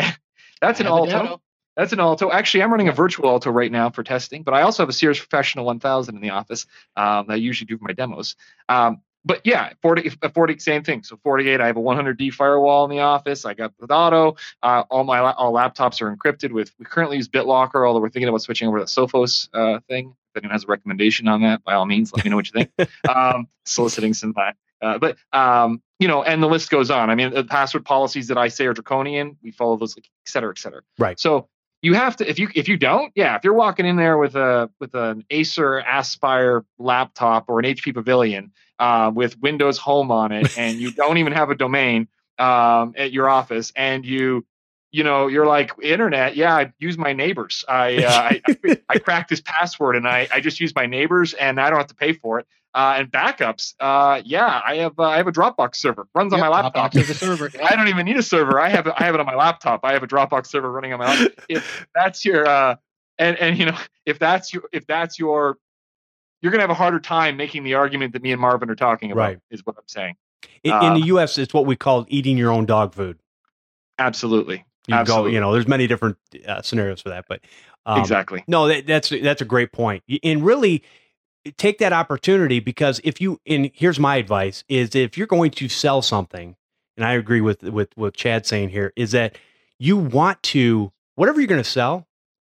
that's an I have a Alto. Dotto. That's an Alto. Actually, I'm running a virtual Alto right now for testing, but I also have a Sears Professional one thousand in the office um, that I usually do for my demos. Um, but yeah, forty, forty, same thing. So forty-eight, I have a one hundred D firewall in the office. I got the Dotto. Uh, all my la- all laptops are encrypted with. We currently use BitLocker, although we're thinking about switching over to the Sophos uh, thing. If anyone has a recommendation on that, by all means, let me know what you think. um, soliciting some that. Uh, but um, you know, and the list goes on. I mean, the password policies that I say are draconian. We follow those, like, et cetera, et cetera. Right. So you have to, if you if you don't, yeah, if you're walking in there with a with an Acer Aspire laptop or an H P Pavilion uh, with Windows Home on it, and you don't even have a domain um, at your office, and you you know you're like, internet, yeah, I use my neighbors. I uh, I, I, I cracked this password, and I I just use my neighbors, and I don't have to pay for it. Uh, and backups, uh, yeah, I have uh, I have a Dropbox server runs on Yep, my laptop. Dropbox is a server. I don't even need a server. I have it, I have it on my laptop. I have a Dropbox server running on my laptop. If that's your uh, and and you know if that's your if that's your you're gonna have a harder time making the argument that me and Marvin are talking about. Right. Is what I'm saying. In, Uh, in the U S, it's what we call eating your own dog food. Absolutely. You go, Absolutely. you know, there's many different uh, scenarios for that, but um, Exactly. No, that, that's that's a great point. And really take that opportunity, because if you, and here's my advice, is if you're going to sell something, and I agree with with what Chad's saying here, is that you want to, whatever you're going to sell,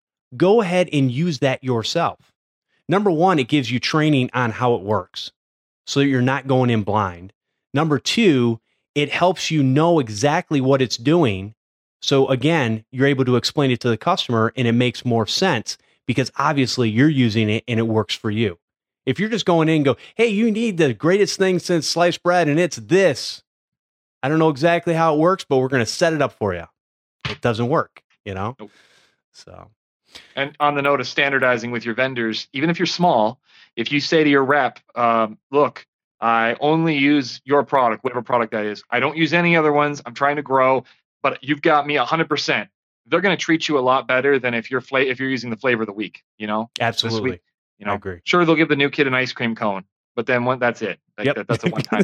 go ahead and use that yourself. Number one, it gives you training on how it works so that you're not going in blind. Number two, it helps you know exactly what it's doing. So again, you're able to explain it to the customer and it makes more sense because obviously you're using it and it works for you. If you're just going in and go, hey, you need the greatest thing since sliced bread and it's this. I don't know exactly how it works, but we're going to set it up for you. It doesn't work, you know? Nope. So. And on the note of standardizing with your vendors, even if you're small, if you say to your rep, um, look, I only use your product, whatever product that is. I don't use any other ones. I'm trying to grow, but you've got me one hundred percent. They're going to treat you a lot better than if you're fla- if you're using the flavor of the week, you know? Absolutely. Week, you know, I agree. Sure, they'll give the new kid an ice cream cone, but then one, that's it. Like, Yep. that, that's a one time.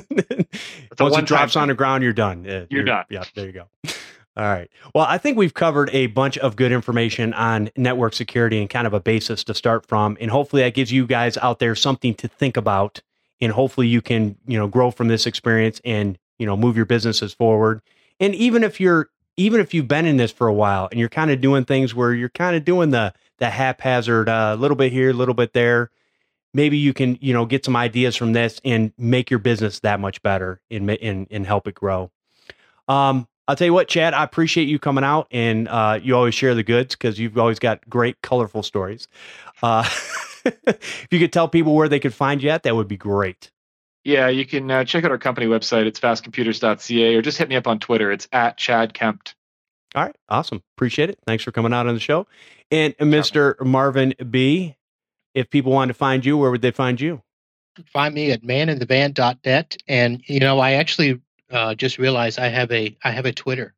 Once it drops on the ground, you're done. Yeah, You're done. Yeah, there you go. All right. Well, I think we've covered a bunch of good information on network security and kind of a basis to start from. And hopefully that gives you guys out there something to think about and hopefully you can, you know, grow from this experience and, you know, move your businesses forward. And even if you're, even if you've been in this for a while and you're kind of doing things where you're kind of doing the, the haphazard, a uh, little bit here, a little bit there, maybe you can, you know, get some ideas from this and make your business that much better and, and, and help it grow. Um, I'll tell you what, Chad, I appreciate you coming out, and uh, you always share the goods because you've always got great, colorful stories. Uh, if you could tell people where they could find you at, that would be great. Yeah, you can uh, check out our company website. It's fast computers dot c a, or just hit me up on Twitter. It's at Chad Kempt. All right. Awesome. Appreciate it. Thanks for coming out on the show. And Mister Marvin B., if people wanted to find you, where would they find you? Find me at man in the van dot net. And, you know, I actually uh, just realized I have a I have a Twitter.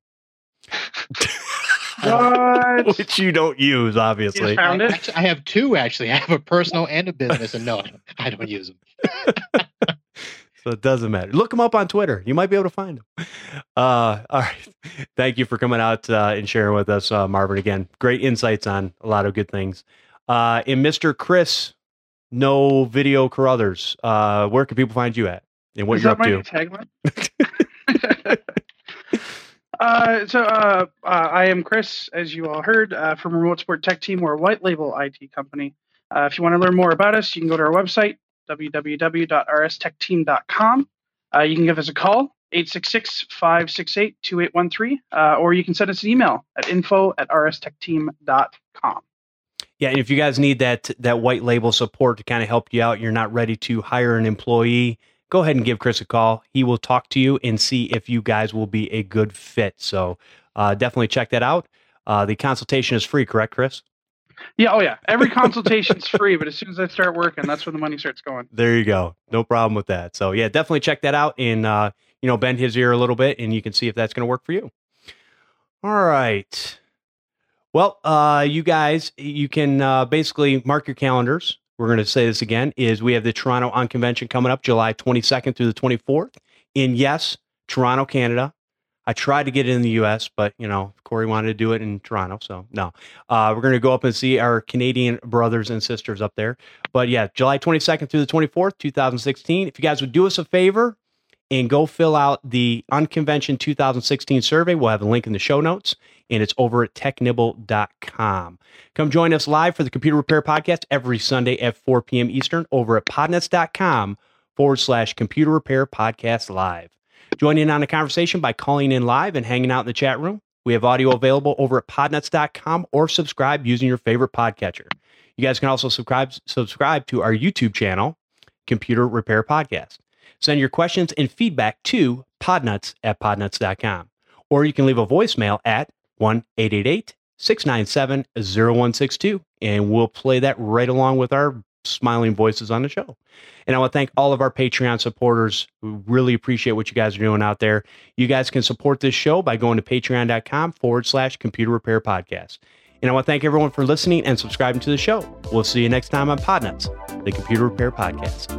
What? Which you don't use, obviously. You found it? I, actually, I have two, actually. I have a personal and a business, and no, I don't use them. So it doesn't matter. Look them up on Twitter. You might be able to find them. Uh, all right. Thank you for coming out uh, and sharing with us, uh, Marvin. Again, great insights on a lot of good things. Uh, and Mister Chris, No Video Carruthers, uh, where can people find you at and what Is you're that up my to? tagline? uh, so uh, uh, I am Chris, as you all heard, uh, from Remote Support Tech Team. We're a white label I T company. Uh, if you want to learn more about us, you can go to our website, w w w dot r s tech team dot com. Uh, you can give us a call, eight six six, five six eight, two eight one three, uh, or you can send us an email at info at r s tech team dot com. Yeah, and if you guys need that that white label support to kind of help you out, you're not ready to hire an employee, go ahead and give Chris a call. He will talk to you and see if you guys will be a good fit. So uh, definitely check that out. Uh, the consultation is free, correct, Chris? Yeah, oh yeah. Every consultation's free, but as soon as I start working, that's when the money starts going. There you go. No problem with that. So yeah, definitely check that out and uh, you know, bend his ear a little bit, and you can see if that's going to work for you. All right. Well, uh, you guys, you can uh, basically mark your calendars. We're going to say this again, is we have the Toronto On Convention coming up July twenty-second through the twenty-fourth in, yes, Toronto, Canada. I tried to get it in the U S, but, you know, Corey wanted to do it in Toronto, so no. Uh, we're going to go up and see our Canadian brothers and sisters up there. But, yeah, July twenty-second through the twenty-fourth, twenty sixteen. If you guys would do us a favor and go fill out the Unconvention twenty sixteen survey, we'll have a link in the show notes, and it's over at tech nibble dot com. Come join us live for the Computer Repair Podcast every Sunday at four p.m. Eastern over at podnuts.com forward slash Computer Repair Podcast Live. Join in on the conversation by calling in live and hanging out in the chat room. We have audio available over at podnuts dot com or subscribe using your favorite podcatcher. You guys can also subscribe subscribe to our YouTube channel, Computer Repair Podcast. Send your questions and feedback to podnuts at podnuts dot com. Or you can leave a voicemail at one eight eight eight, six nine seven, zero one six two, and we'll play that right along with our smiling voices on the show. And I want to thank all of our Patreon supporters. We really appreciate what you guys are doing out there. You guys can support this show by going to patreon.com forward slash computer repair podcast. And I want to thank everyone for listening and subscribing to the show. We'll see you next time on Podnuts, the Computer Repair Podcast.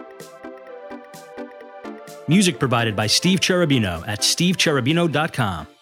Music provided by Steve Cherubino at steve cherubino dot com.